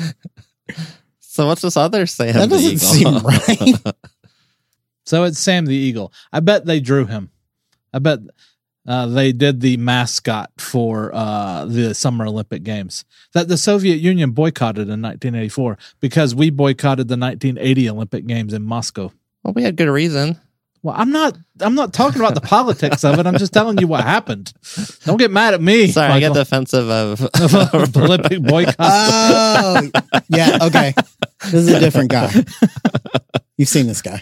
So what's this other Sam? That the doesn't Eagle? seem right. So it's Sam the Eagle. I bet they drew him. I bet they did the mascot for the Summer Olympic Games that the Soviet Union boycotted in 1984 because we boycotted the 1980 Olympic Games in Moscow. Well, we had good reason. Well, I'm not talking about the politics of it. I'm just telling you what happened. Don't get mad at me. Sorry, I get Michael. of defensive Olympic boycott. Oh, yeah, okay. This is a different guy. You've seen this guy.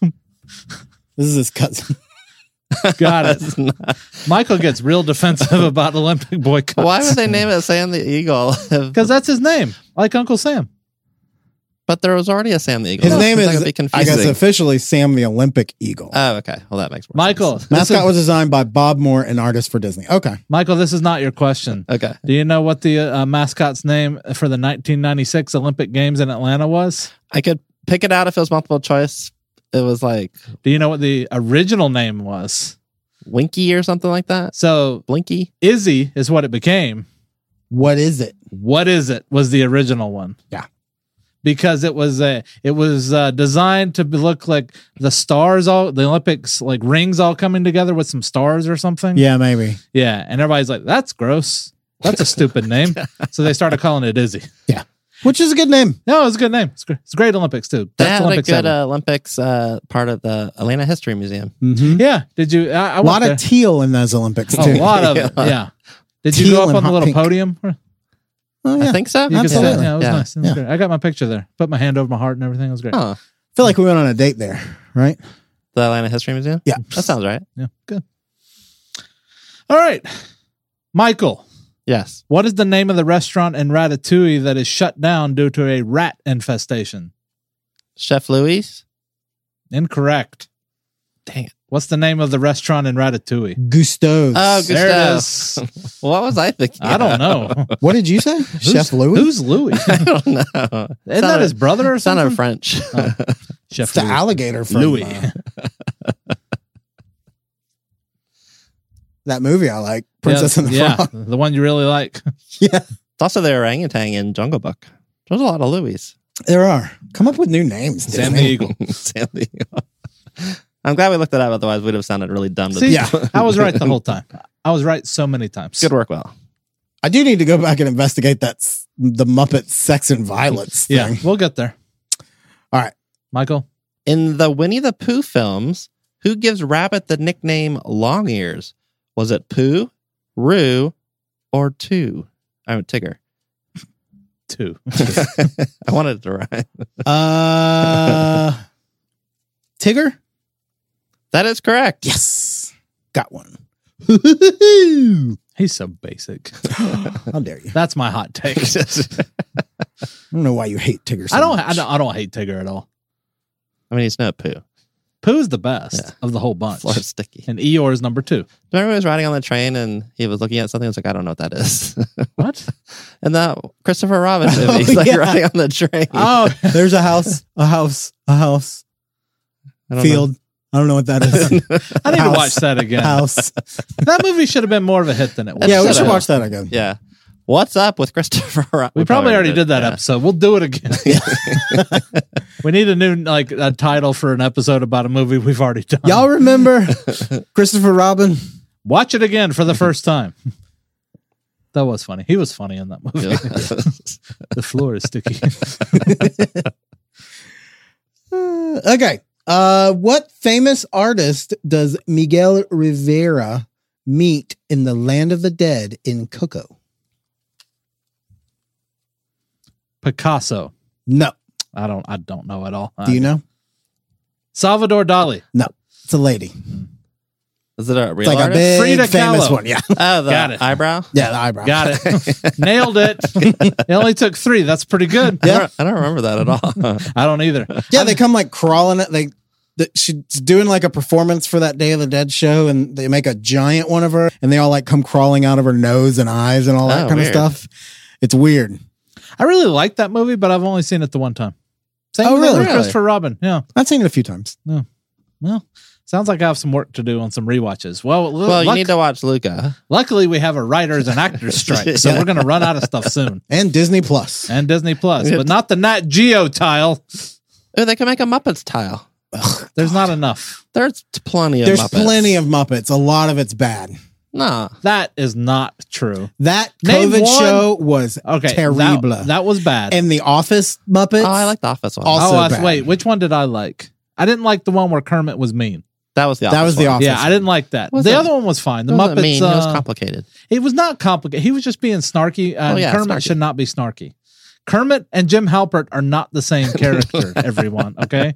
This is his cousin. Got it. Michael gets real defensive about Olympic boycotts. Why would they name it Sam the Eagle? Because that's his name, like Uncle Sam. But there was already a Sam the Eagle. His name It's not is, gonna be I confusing. guess, officially Sam the Olympic Eagle. Oh, okay. Well, that makes more Michael, sense. Mascot was designed by Bob Moore, an artist for Disney. Okay. Michael, this is not your question. Okay. Do you know what the mascot's name for the 1996 Olympic Games in Atlanta was? I could pick it out if it was multiple choice. It was like Do you know what the original name was? Winky or something like that. So Blinky. Izzy is what it became. What is it? What is it? Was the original one? Yeah. Because it was designed to look like the stars, the Olympics, like rings all coming together with some stars or something. Yeah, maybe. Yeah. And everybody's like, that's gross. That's a stupid name. So they started calling it Izzy. Yeah. Which is a good name. No, it's a good name. It's great Olympics too. They Best had Olympics a good ever. Olympics part of the Atlanta History Museum. Mm-hmm. Yeah. Did you? I A went lot there. of teal in those Olympics, too. A lot of it. Yeah. Did you Teal go up and on the hot little pink. podium? Oh, yeah. I think so. You could sit. Absolutely. Yeah, it was Yeah. nice. It was Yeah. great. I got my picture there. Put my hand over my heart and everything. It was great. Huh. I feel like we went on a date there, right? The Atlanta History Museum? Yeah. That sounds right. Yeah. Good. All right. Michael, Yes. what is the name of the restaurant in Ratatouille that is shut down due to a rat infestation? Chef Louis? Incorrect. Dang it. What's the name of the restaurant in Ratatouille? Gusteau's. Oh, There it Gusteau's. is. What was I thinking? I don't know. What did you say? Chef Louis? Who's Louis? I don't know. Isn't that his brother or Son something? of French. Chef It's the Louis. alligator from Louis. That movie I like, Princess and the yeah, Frog. the one you really like. Yeah, It's also the orangutan in Jungle Book. There's a lot of Louis. there are. Come up with new names. Sam the Disney. Eagle. Sam the Eagle. I'm glad we looked it up. Otherwise, we'd have sounded really dumb. To See, Yeah. I was right the whole time. I was right so many times. Good work, Will. I do need to go back and investigate the Muppet Sex and Violence thing. Yeah, we'll get there. All right. Michael? In the Winnie the Pooh films, who gives Rabbit the nickname Long Ears? Was it Pooh, Roo, or Tigger? 2. I wanted it to rhyme. Tigger? That is correct. Yes. Got one. He's so basic. How dare you? That's my hot take. don't know why you hate Tigger so I much. don't hate Tigger at all. I mean, he's no poo. Pooh's the best of the whole bunch. Floor is sticky. And Eeyore is number 2. Remember he was riding on the train and he was looking at something? I was like, I don't know what that is. What? And that Christopher Robin movie, he's like riding on the train. Oh, There's a house, I don't field. I don't know what that is. I need to House. watch that again. House. That movie should have been more of a hit than it was. Yeah, we Shut should up. watch that again. know. Yeah. What's up with Christopher Robin? We probably already did that yeah. episode. We'll do it again. We need a new a title for an episode about a movie we've already done. Y'all remember Christopher Robin? Watch it again for the first time. That was funny. He was funny in that movie. The floor is sticky. Okay. What famous artist does Miguel Rivera meet in the Land of the Dead in Coco? Picasso. No. I don't know at all. Do you know? Salvador Dali. No. It's a lady. Is it a It's real like a artist? big Frida famous Kahlo. one. Yeah. Oh, the Got it. eyebrow? Yeah, the eyebrow. Got it. Nailed it. It only took 3. That's pretty good. Yeah. I don't remember that at all. I don't either. Yeah, they come like crawling it. She's doing like a performance for that Day of the Dead show, and they make a giant one of her, and they all like come crawling out of her nose and eyes and all that Oh, kind weird. of stuff. It's weird. I really like that movie, but I've only seen it the one time. Same Oh, with really? Christopher Robin. Yeah. I've seen it a few times. Well, sounds like I have some work to do on some rewatches. Well, Well, you need to watch Luca. luckily we have a writers and actors strike, so we're going to run out of stuff soon. And Disney Plus. And Disney Plus, but not the Nat Geo tile. Oh, they can make a Muppets tile. There's not enough. There's plenty of There's Muppets. plenty of Muppets. A lot of it's bad. Nah. That is not true. That Name COVID one- show was Okay, terrible. that was bad. And the Office Muppets. Oh, I like the Office one. Also bad. Wait, which one did I like? I didn't like the one where Kermit was mean. That was the Office That was the one. Office. Yeah, I didn't like that. Wasn't- The other one was fine. The It wasn't Muppets. mean. It was complicated. It was not complicated. He was just being snarky. And yeah, Kermit snarky. should not be snarky. Kermit and Jim Halpert are not the same character, everyone. Okay.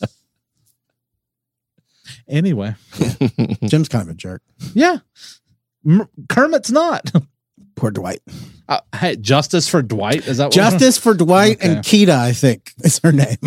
Anyway, Jim's kind of a jerk. yeah. Kermit's not. Poor Dwight. Hey, Justice for Dwight. Is that what Justice for Dwight and Okay. Keita, I think, is her name.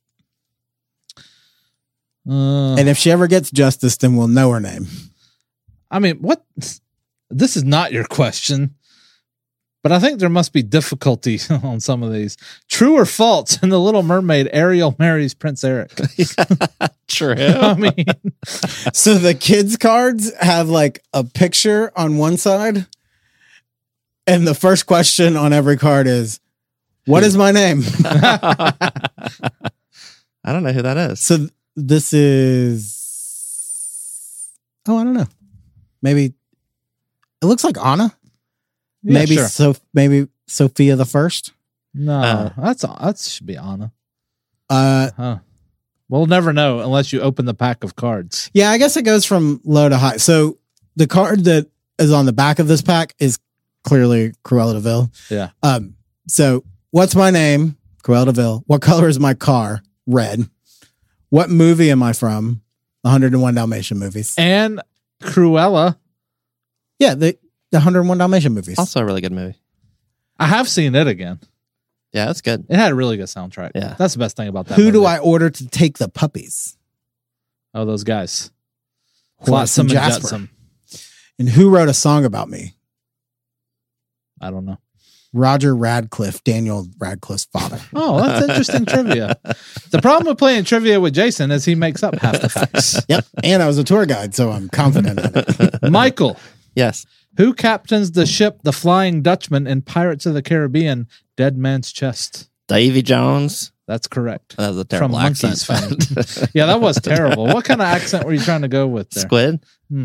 And if she ever gets justice, then we'll know her name. I mean, what? This is not your question, but I think there must be difficulty on some of these. True or false? In The Little Mermaid, Ariel marries Prince Eric. True. I mean, So the kids' cards have like a picture on one side, and the first question on every card is, "What is my name?" I don't know who that is. So this is, I don't know. Maybe it looks like Anna. yeah, Maybe sure. maybe Sophia the First. No, that should be Anna. Uh, We'll never know unless you open the pack of cards. yeah, I guess it goes from low to high. So the card that is on the back of this pack is clearly Cruella de Vil. Yeah. So what's my name? Cruella de Vil. What color is my car? Red. What movie am I from? The 101 Dalmatian movies. And Cruella. Yeah, the 101 Dalmatian movies. Also a really good movie. I have seen it again. Yeah, that's good. It had a really good soundtrack. Yeah. That's the best thing about that. Who do movie. I order to take the puppies? Oh, those guys. Horace and Flotsam and Jasper. Jetsam. And who wrote a song about me? I don't know. Roger Radcliffe, Daniel Radcliffe's father. Oh, that's interesting trivia. The problem with playing trivia with Jason is he makes up half the facts. Yep. And I was a tour guide, so I'm confident in it. Michael, Yes. who captains the ship The Flying Dutchman in Pirates of the Caribbean, Dead Man's Chest? Davy Jones. That's correct. That was a terrible From Monkeys accent. Yeah, that was terrible. What kind of accent were you trying to go with there? Squid.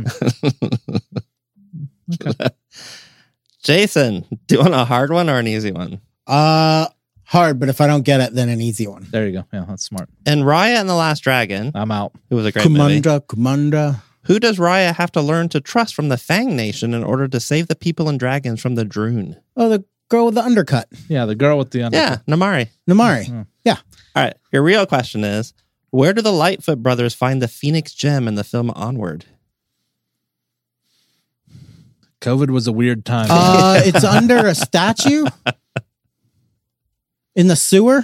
Okay. Jason, do you want a hard one or an easy one? Hard, but if I don't get it, then an easy one. There you go. Yeah, that's smart. In Raya and the Last Dragon, I'm out. it was a great movie. Kumanda. Who does Raya have to learn to trust from the Fang Nation in order to save the people and dragons from the Droon? Oh, the girl with the undercut. Yeah, the girl with the under. Yeah, Namari. Namari. Yeah. All right. Your real question is, where do the Lightfoot brothers find the Phoenix Gem in the film Onward? COVID was a weird time. It's under a statue. In the sewer?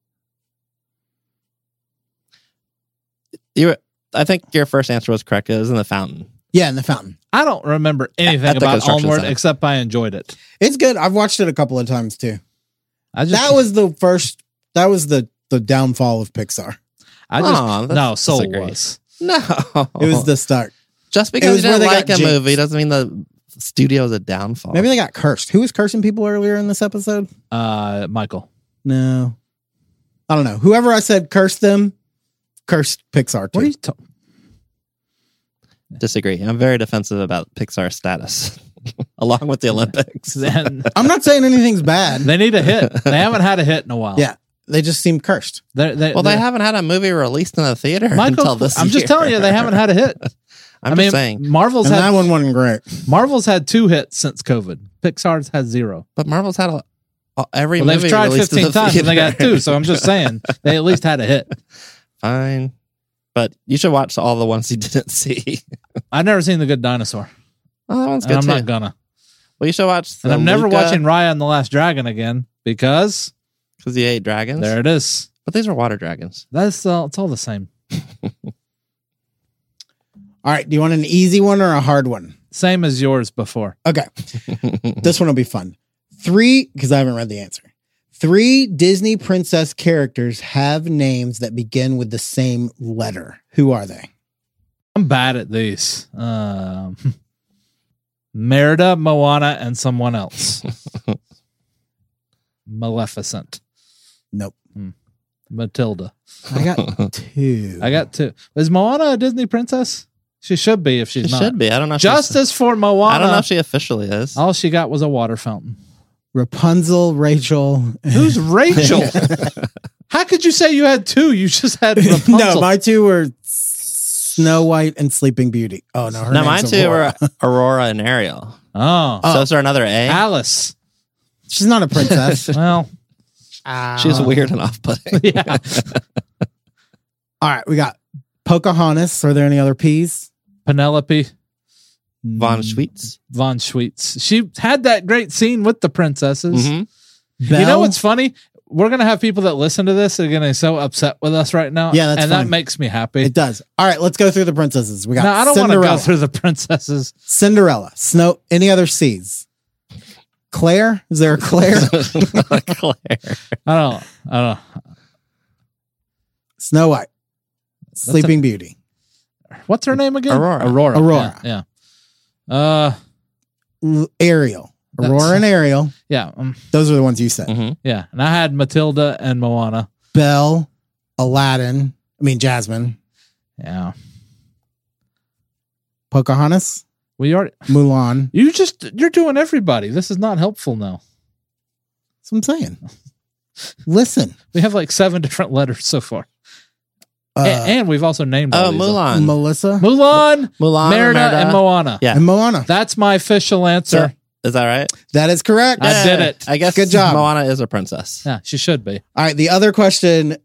I think your first answer was correct. It was in the fountain. Yeah, in the fountain. I don't remember anything At the about construction Onward site. except I enjoyed it. It's good. I've watched it a couple of times too. That That was the downfall of Pixar. No, Soul disagree. was. No. It was the start. Just it because was you where didn't they like got a movie jinxed. doesn't mean the studio is a downfall. Maybe they got cursed. Who was cursing people earlier in this episode? Michael. No. I don't know. Whoever I said cursed them, cursed Pixar too. What are you talking? Disagree. I'm very defensive about Pixar status, along with the Olympics. Then I'm not saying anything's bad. they need a hit. They haven't had a hit in a while. Yeah. They just seem cursed. They haven't had a movie released in a theater until this I'm year. just telling you, they haven't had a hit. I'm just saying. Marvel's And had that one wasn't great. Marvel's had 2 hits since COVID. Pixar's had 0. But Marvel's had every Well, movie they've tried released in 15 the times and they got theater. 2. So I'm just saying they at least had a hit. Fine. But you should watch all the ones you didn't see. I've never seen The Good Dinosaur. Oh, that one's And good I'm too. not gonna. Well, you should watch. And I'm never watching Raya and the Last Dragon again because he ate dragons. there it is. But these are water dragons. It's all the same. All right. Do you want an easy one or a hard one? Same as yours before. Okay. This one will be fun. 3, because I haven't read the answer. 3 Disney princess characters have names that begin with the same letter. Who are they? I'm bad at these. Merida, Moana, and someone else. Maleficent. Nope. Matilda. I got 2. I got 2. Is Moana a Disney princess? She should be if she's She not. should be. I don't know. If she's- Justice for Moana. I don't know if she officially is. All she got was a water fountain. Rapunzel, Rachel. Who's Rachel? How could you say you had 2? You just had Rapunzel. No, my 2 were Snow White and Sleeping Beauty. Oh, no. Her No, mine name's two Aurora. were Aurora and Ariel. Oh. So is there another A? Alice. She's not a princess. Well, She's weird and off-putting. yeah. All right. We got Pocahontas. Are there any other P's? Penelope Von Schweetz. von Schweetz. She had that great scene with the princesses. Mhm. Belle? You know what's funny? We're going to have people that listen to this that are going to be so upset with us right now. Yeah, that's and fine. that makes me happy. It does. All right. Let's go through the princesses. We got No, I don't want to Cinderella. go through the princesses. Cinderella. Snow. Any other C's? Claire? Is there a Claire? Claire. I don't. Snow White. Sleeping Beauty. What's her name again? Aurora. Aurora. Yeah. Ariel. That's- Aurora and Ariel. Yeah. Those are the ones you said. Mhm. Yeah. And I had Matilda and Moana. Belle, Jasmine, Yeah. Pocahontas, We already. Mulan. You're doing everybody. This is not helpful now. That's what I'm saying. Listen. We have like 7 different letters so far. And we've also named all Oh, these. Mulan. Melissa Mulan, Mulan, Merida, and Moana. Yeah. and Moana. That's my official answer. Is that right? That is correct. I did it. I guess Good job. Moana is a princess. Yeah, she should be. All right. The other question,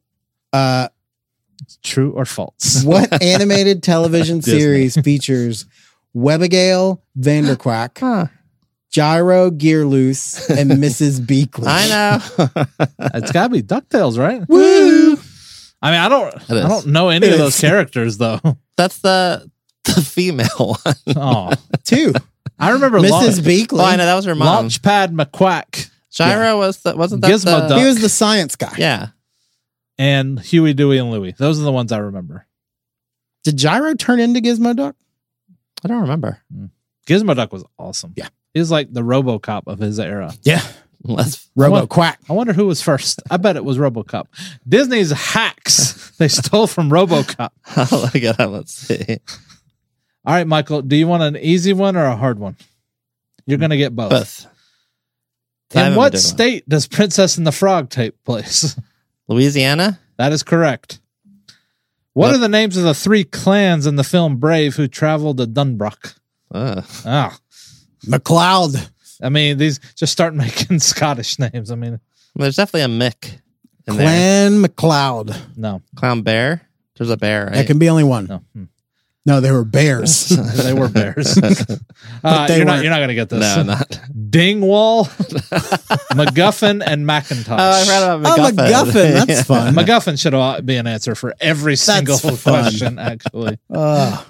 True or false? what animated television Disney. series features Webigail Vanderquack, Huh. Gyro Gearloose, and Mrs. Beakley? I know. It's got to be DuckTales, right? Woo! I mean, I is. don't know any It of those is. characters though. That's the female one. Oh, 2. I remember Mrs. Beakley. Oh, I know that was her mom. Launchpad McQuack Gyro wasn't that Gizmo the, Duck. He was the science guy. Yeah. and Huey, Dewey, and Louie. Those are the ones I remember. Did Gyro turn into Gizmo Duck? I don't remember. Gizmo Duck was awesome. Yeah. He was like the RoboCop of his era. Yeah. Let's Robo Quack. I wonder who was first. I bet it was RoboCop. Disney's hacks they stole from RoboCop. I'll look it up. Let's see. All right, Michael, do you want an easy one or a hard one? You're going to get both. Both. I In haven't what been doing state does Princess and the Frog take place? Louisiana? That is correct. What What? are the names of the 3 clans in the film Brave who traveled to Dunbrook? Ah, McLeod. I mean, these just start making Scottish names. I mean, There's definitely a Mick in there. Clan McLeod. no, Clown bear? There's a bear, right? That can be only one. no. No, they were bears. They were bears. But they You're not weren't. going to get this. No, not. Dingwall, MacGuffin, and Macintosh. Oh, I read about Oh, MacGuffin. MacGuffin. That's fun. MacGuffin should be an answer for every single fun. question, actually. I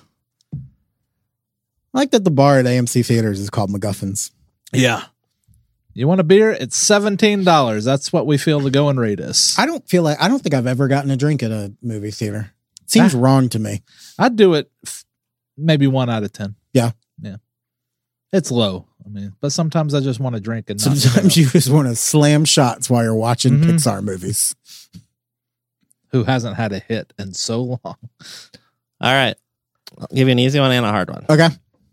like that the bar at AMC Theaters is called MacGuffins. Yeah. You want a beer? It's $17. That's what we feel the going rate is. I don't think I've ever gotten a drink at a movie theater. Seems wrong to me. I'd do it maybe 1 out of 10. Yeah. Yeah. It's low. I mean, but sometimes I just want to drink and not Sometimes you just want to slam shots while you're watching Pixar movies. who hasn't had a hit in so long. All right. I'll give you an easy one and a hard one. Okay.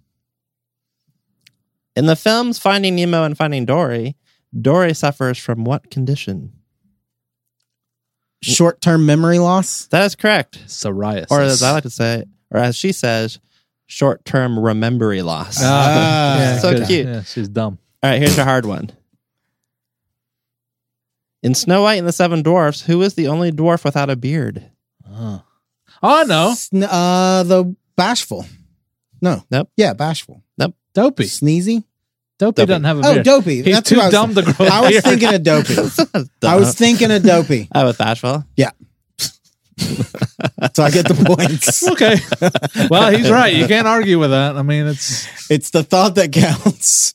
In the films Finding Nemo and Finding Dory, Dory suffers from what condition? Short-term memory loss. That is correct. Psoriasis. Or as I like to say, or as she says, short-term remembery loss. Yeah, So good. cute. Yeah, she's dumb. All right, here's your hard one. In Snow White and the Seven Dwarfs, who is the only dwarf without a beard? Oh, I know. The Bashful. No. Nope. Yeah, Bashful. Dopey. Sneezy. Dopey doesn't have a Oh, beard. Dopey. He's That's too who I was dumb to grow a I was beard. thinking of Dopey. I was thinking of Dopey. Oh, with Bashful? Yeah. So I get the points. Okay. Well, he's right. You can't argue with that. I mean, it's It's the thought that counts.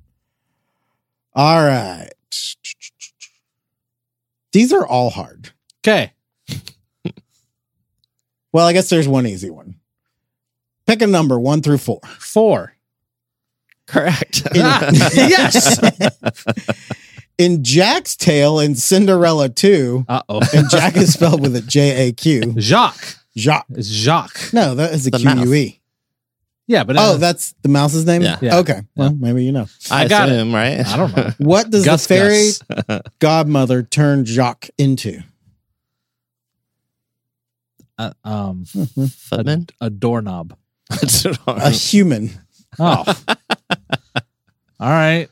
All right. These are all hard. okay. Well, I guess there's one easy one. Pick a number 1 through 4. 4. Correct. Yes. In Jack's Tale in Cinderella 2, Uh-oh. and Jack is spelled with a J-A-Q. Jacques. Jacques. It's Jacques. No, that is a The Q-U-E. Yeah, but Oh, that's the mouse's name? Yeah. Yeah. Okay. Well, maybe you know. I got it. assume, right? I don't know. What does Gus the fairy Gus. godmother turn Jacques into? Footman? A doorknob. A human. Oh. All right.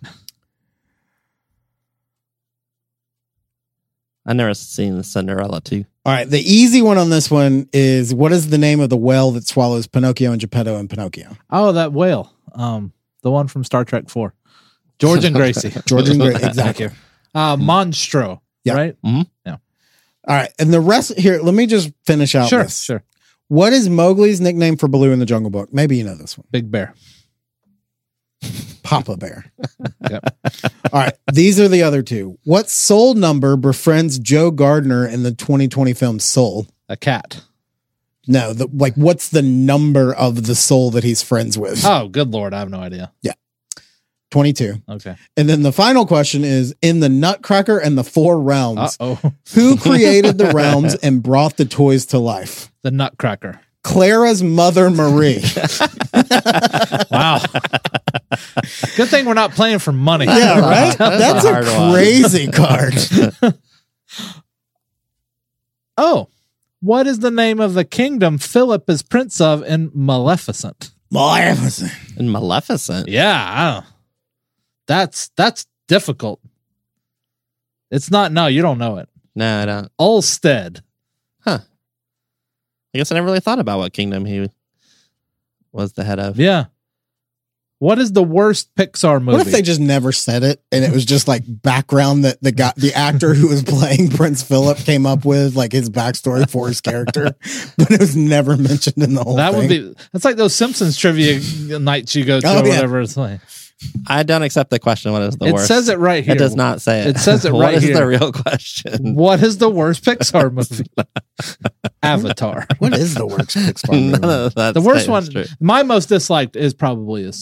I've never seen Cinderella 2. All right. The easy one on this one is, what is the name of the whale that swallows Pinocchio and Geppetto and Pinocchio? Oh, that whale. The one from Star Trek 4. George and Gracie. George and Gracie. Exactly. Monstro. Yeah. Right? All right. And the rest here, let me just finish out Sure. this. Sure. What is Mowgli's nickname for Baloo in the Jungle Book? Maybe you know this one. Big Bear. Papa Bear. Yep. All right. These are the other two. What soul number befriends Joe Gardner in the 2020 film Soul? A cat. No, what's the number of the soul that he's friends with? Oh, good Lord. I have no idea. 22. Okay. And then the final question is, in the Nutcracker and the Four Realms, Uh-oh. who created the realms and brought the toys to life? The Nutcracker. Clara's mother, Marie. Wow. Good thing we're not playing for money. Yeah, right? That's a a hard one. crazy card. Oh, what is the name of the kingdom Philip is prince of in Maleficent? Maleficent. And Maleficent. Yeah, I don't. That's difficult. It's not. No, you don't know it. No, I don't. Ulstead. I guess I never really thought about what kingdom he was the head of. Yeah. What is the worst Pixar movie? What if they just never said it and it was just like background that the actor who was playing Prince Philip came up with, like his backstory for his character, but it was never mentioned in the whole that thing? would be. That's like those Simpsons trivia nights you go to Oh, or yeah. whatever. It's like I don't accept the question. What is the it worst? says it right here. It does not say it. It says it What right is here. the real question? What is the worst Pixar movie? Avatar. What is the worst Pixar movie? None of that The worst statement one, is true. my most disliked is probably You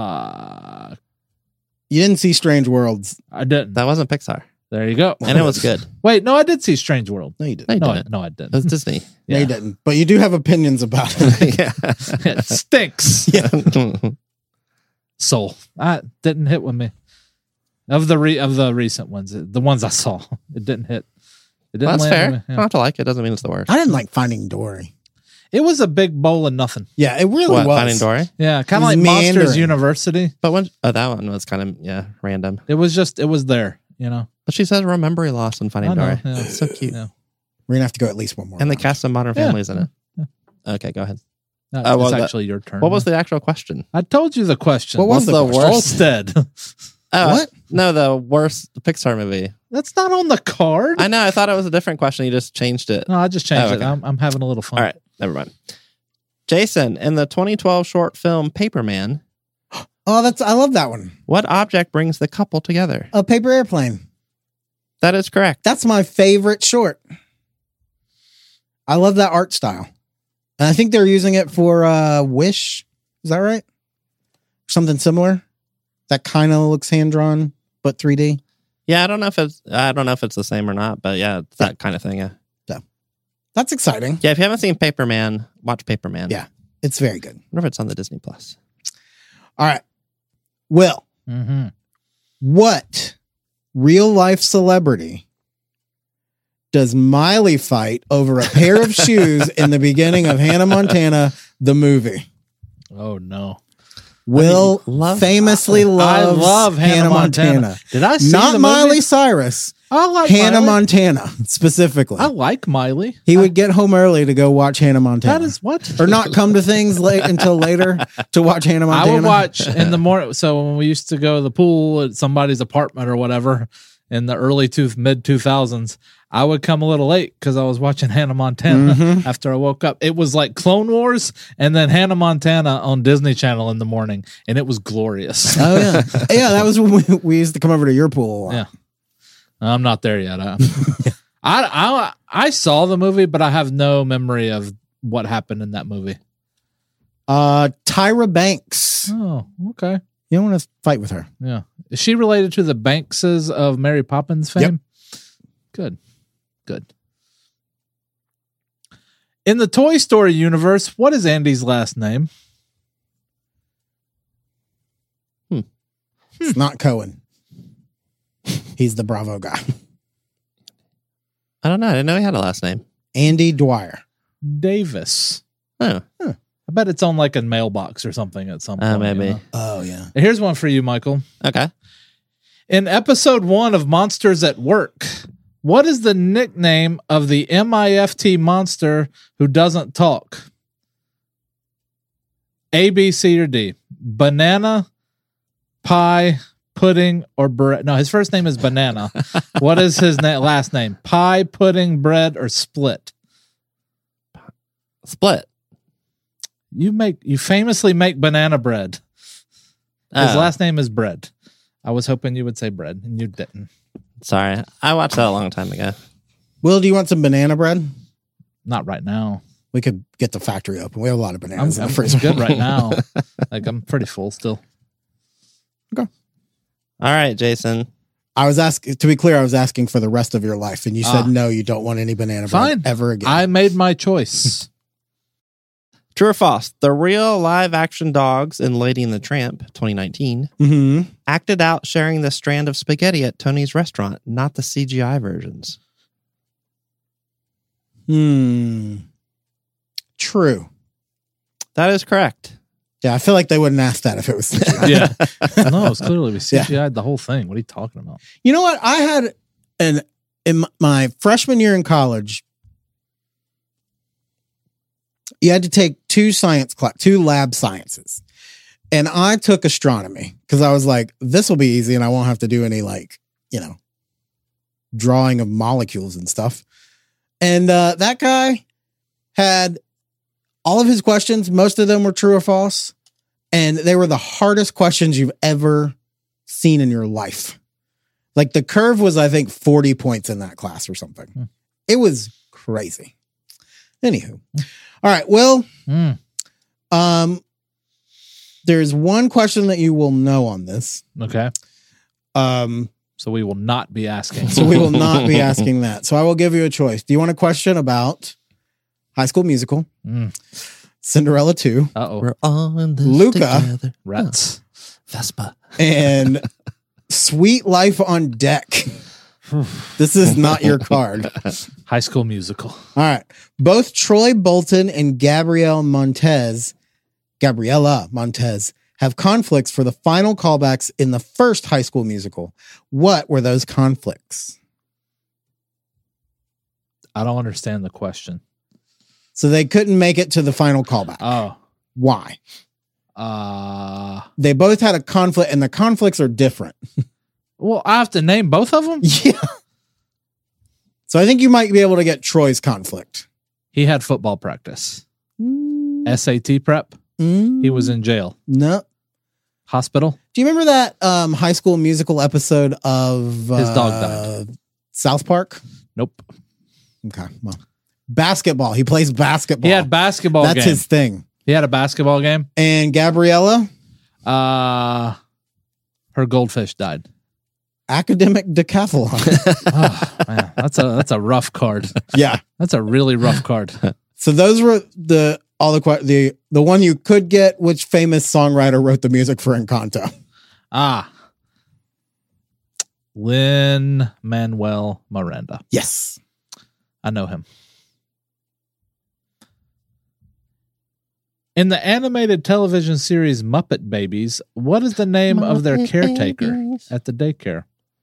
didn't see Strange Worlds. I didn't. That wasn't Pixar. There you go. And it was good. Wait, no, I did see Strange World. No, you didn't. No, you No, didn't. I It didn't. was Disney. No, you didn't. But you do have opinions about it. Yeah. It stinks. Yeah. Soul. That didn't hit with me. Of the recent ones, the ones I saw, it didn't hit. It didn't Well, that's land fair. with me. I Yeah. don't have to like it. Doesn't mean it's the worst. I didn't like Finding Dory. It was a big bowl of nothing. Yeah, it really What, was. Finding Dory? Yeah, kind It of was like Monsters meandering. University. But that one was kind of, random. It was there, you know. But she says remembery loss in I Finding know, Dory. yeah. It's so cute. Yeah. We're going to have to go at least one more. And the round. cast of Modern Yeah. Families in it. Okay, go ahead. No, well, it's that- actually your turn. What was the actual question? I told you the question. What was the question? Halstead. What? No, the worst Pixar movie. That's not on the card. I know. I thought it was a different question. You just changed it. No, I just changed Oh, it. okay. I'm having a little fun. All right. Never mind. Jason, in the 2012 short film Paperman, Oh, I love that one. what object brings the couple together? A paper airplane. That is correct. That's my favorite short. I love that art style. And I think they're using it for Wish. Is that right? Something similar. That kind of looks hand drawn, but 3D. Yeah, I don't know if it's the same or not, but yeah, it's that kind of thing. Yeah. That's exciting. Yeah, if you haven't seen Paperman, watch Paperman. Yeah. It's very good. I wonder if it's on the Disney Plus. All right. Will, Mm-hmm. what real life celebrity does Miley fight over a pair of shoes in the beginning of Hannah Montana, the movie? Oh no. Will love- famously loves I love Hannah Montana. Did I see Not the Miley movie? Cyrus. I like Hannah Miley. Montana specifically. I like Miley. He would get home early to go watch Hannah Montana. That is what? or not come to things late until later to watch Hannah Montana. I would watch in the morning. So when we used to go to the pool at somebody's apartment or whatever in the mid 2000s, I would come a little late because I was watching Hannah Montana after I woke up. It was like Clone Wars and then Hannah Montana on Disney Channel in the morning, and it was glorious. Oh yeah, yeah. That was when we used to come over to your pool a lot. Yeah. I'm not there yet. I saw the movie, but I have no memory of what happened in that movie. Tyra Banks. Oh, okay. You don't want to fight with her. Yeah. Is she related to the Bankses of Mary Poppins fame? Good. In the Toy Story universe, what is Andy's last name? It's not Cohen. He's the Bravo guy. I don't know. I didn't know he had a last name. Andy Dwyer. Davis. Oh, I bet it's on like a mailbox or something at some point. maybe. you know? Oh yeah. Here's one for you, Michael. okay. In episode 1 of Monsters at Work, what is the nickname of the MIFT monster who doesn't talk? A, B, C, or D? Banana, pie, pudding, or bread? No, his first name is Banana. What is his last name? Pie, pudding, bread, or split? Split. You famously make banana bread. His last name is Bread. I was hoping you would say bread, and you didn't. Sorry. I watched that a long time ago. Will, do you want some banana bread? Not right now. We could get the factory open. We have a lot of bananas in I'm the freezer. good right now. Like I'm pretty full still. All right, Jason. I was asking, to be clear, I was asking for the rest of your life, and you said Ah. no, you don't want any banana bread Fine. ever again. I made my choice. True or false? The real live action dogs in Lady and the Tramp 2019 Mm-hmm. acted out sharing the strand of spaghetti at Tony's restaurant, not the CGI versions. True. That is correct. Yeah, I feel like they wouldn't ask that if it was. Yeah. No, it's clearly we CGI'd the whole thing. What are you talking about? You know what? I had in my freshman year in college, you had to take two lab sciences. And I took astronomy because I was like, this will be easy and I won't have to do any drawing of molecules and stuff. And that guy had all of his questions. Most of them were true or false. And they were the hardest questions you've ever seen in your life. Like the curve was, I think, 40 points in that class or something. It was crazy. Anywho. All right. Well, there's one question that you will know on this. Okay. So we will not be asking. So we will not be asking that. So I will give you a choice. Do you want a question about High School Musical, Cinderella 2, Uh-oh. We're all in this Luca. together. Rats. Vespa. and Sweet Life on Deck? This is not your card. High School Musical. All right. Both Troy Bolton and Gabriella Montez have conflicts for the final callbacks in the first High School Musical. What were those conflicts? I don't understand the question. So they couldn't make it to the final callback. Oh. Why? They both had a conflict, and the conflicts are different. Well, I have to name both of them? Yeah. So I think you might be able to get Troy's conflict. He had football practice. SAT prep. He was in jail. No. Hospital. Do you remember that High School Musical episode of His dog died. South Park? Nope. Okay. Well, basketball. He plays basketball. He had basketball That's game. his thing. He had a basketball game. And Gabriella? Her goldfish died. Academic decathlon. Oh, man, that's a rough card. Yeah. That's a really rough card. So those were the one you could get. Which famous songwriter wrote the music for Encanto? Lin-Manuel Miranda. Yes. I know him. In the animated television series Muppet Babies, what is the name of their caretaker at the daycare?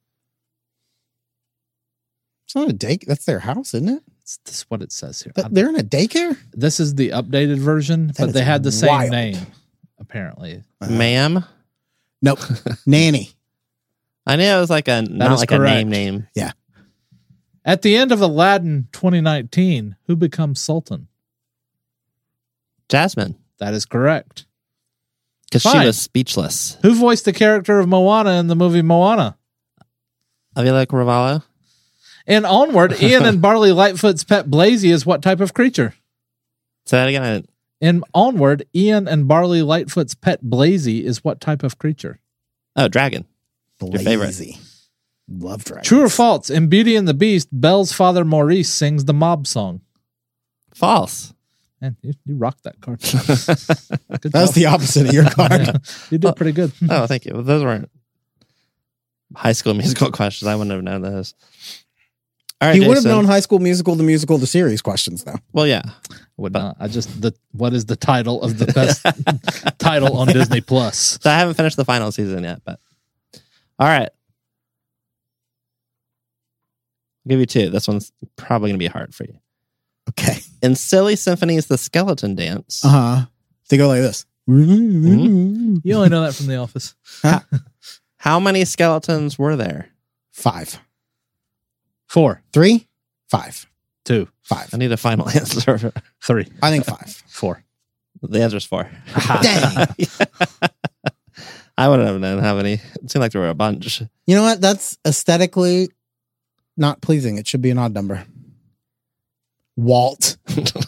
It's not a day. That's their house, isn't it? That's what it says here. But they're in a daycare? This is the updated version, but is they had the same wild. name, apparently. Ma'am? Nope. Nanny. I knew it was like not is like correct. a name. Yeah. At the end of Aladdin 2019, who becomes Sultan? Jasmine. That is correct. Because she Fine. was speechless. Who voiced the character of Moana in the movie Moana? Avila Carvalho? In Onward, Ian and Barley Lightfoot's pet Blazy is what type of creature? Say that again. In Onward, Ian and Barley Lightfoot's pet Blazy is what type of creature? Oh, dragon. Your favorite. Lazy. Love dragons. True or false? In Beauty and the Beast, Belle's father Maurice sings the mob song. False. Man, you rocked that card. Good That was job. the opposite of your card. You did pretty good. Oh, thank you. Well, those weren't High School Musical questions. I wouldn't have known those. All right, He would have Jason. known High School Musical, the series questions, though. Well, yeah. Would not. What is the title of the best title on Disney Plus? So I haven't finished the final season yet, but all right. I'll give you two. This one's probably going to be hard for you. Okay. In Silly Symphony's The Skeleton Dance, They go like this. You only know that from The Office. how many skeletons were there? 5. 4, 3, 5. 2, 5. I need a final answer. 3, I think 5. 4. The answer's 4. Dang. I wouldn't have known how many. It seemed like there were a bunch. You know what? That's aesthetically not pleasing. It should be an odd number. Walt.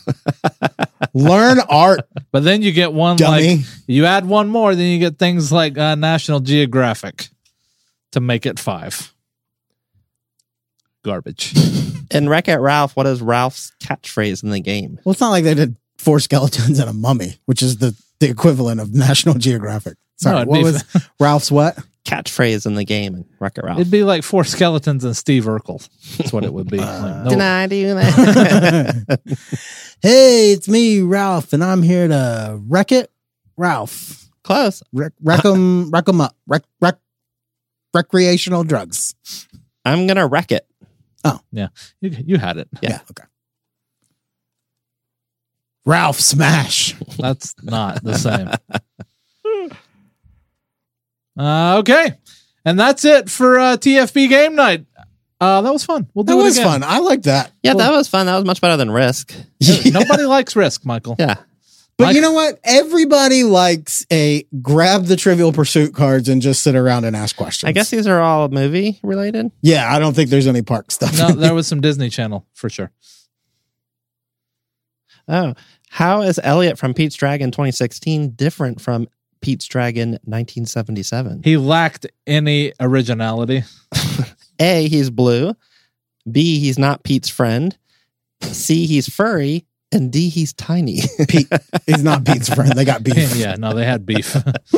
Learn art, But then you get one dummy. like you add one more, then you get things like National Geographic to make it 5. Garbage. In Wreck-It Ralph, what is Ralph's catchphrase in the game? Well, it's not like they did 4 skeletons and a mummy, which is the equivalent of National Geographic. Sorry, No, it'd what be- was Ralph's what? Catchphrase in the game in Wreck-It Ralph. It'd be like 4 skeletons and Steve Urkel. That's what it would be. Like, no- Did I do that? Hey, it's me, Ralph, and I'm here to wreck it, Ralph. Close. Wreck 'em up. Recreational drugs. I'm going to wreck it. Yeah, you had it. Yeah. Okay. Ralph smash. That's not the same. Okay. And that's it for TFP game night. That was fun. We'll do That it was again. fun. I like that. Yeah, that was fun. That was much better than Risk. Nobody likes Risk, Michael. Yeah. But you know what? Everybody likes a grab the Trivial Pursuit cards and just sit around and ask questions. I guess these are all movie related. Yeah, I don't think there's any park stuff. No, there was some Disney Channel for sure. Oh, how is Elliot from Pete's Dragon 2016 different from Pete's Dragon 1977? He lacked any originality. A, he's blue. B, he's not Pete's friend. C, he's furry. And D, he's tiny. Pete is not Pete's friend. They got beef. Yeah, no, they had beef.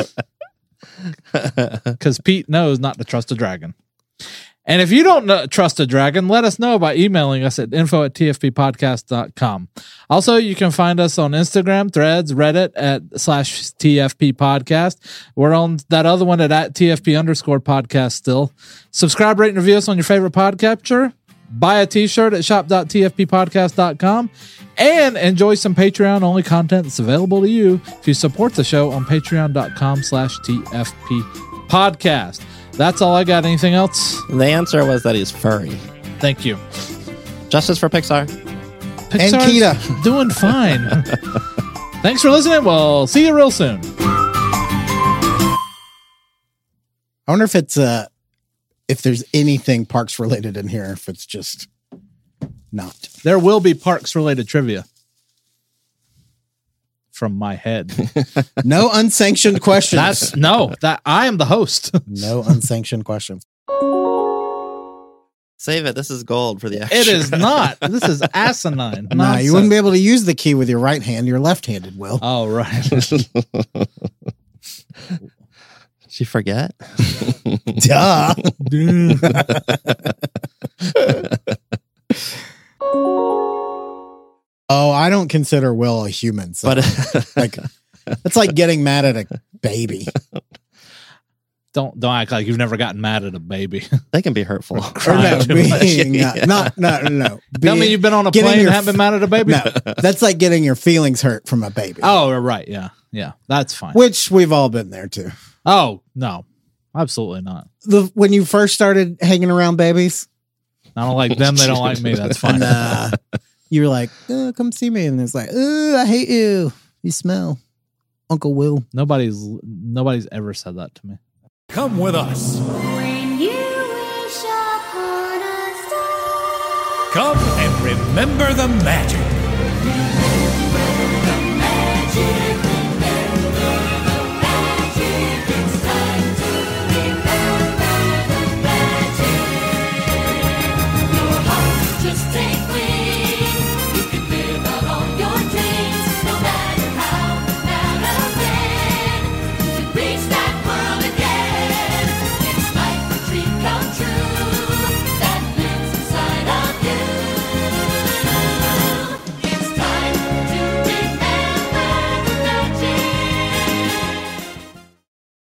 Because Pete knows not to trust a dragon. And if you don't trust a dragon, let us know by emailing us at info@tfppodcast.com. Also, you can find us on Instagram, Threads, Reddit /TFP Podcast. We're on that other one at TFP_podcast still. Subscribe, rate, and review us on your favorite podcatcher. buy a t-shirt at shop.tfppodcast.com, and enjoy some Patreon-only content that's available to you if you support the show on patreon.com/TFP podcast. That's all I got. Anything else? The answer was that he's furry. Thank you. Justice for Pixar. Pixar's And Kita. doing fine. Thanks for listening. We'll see you real soon. I wonder if it's if there's anything parks related in here, if it's just not. There will be parks-related trivia from my head. No unsanctioned questions. That I am the host. No unsanctioned questions. Save it. This is gold for the extra. It is not. This is asinine. Nah, you wouldn't be able to use the key with your right hand. You're left-handed, Will. Oh, right. Did you forget? Duh. Oh, I don't consider Will a human. So But like, it's like getting mad at a baby. Don't act like you've never gotten mad at a baby. they can be hurtful. Or no, too much. being no. Tell me you've been on a getting plane and your- haven't been mad at a baby? No, that's like getting your feelings hurt from a baby. Oh, right. Yeah. Yeah. That's fine. Which we've all been there too. Oh, no. Absolutely not. When you first started hanging around babies, I don't like them. They don't like me. That's fine. and you were like, come see me. And it's like, I hate you. You smell. Uncle Will. Nobody's ever said that to me. Come with us. When you wish upon a star. Come and remember the magic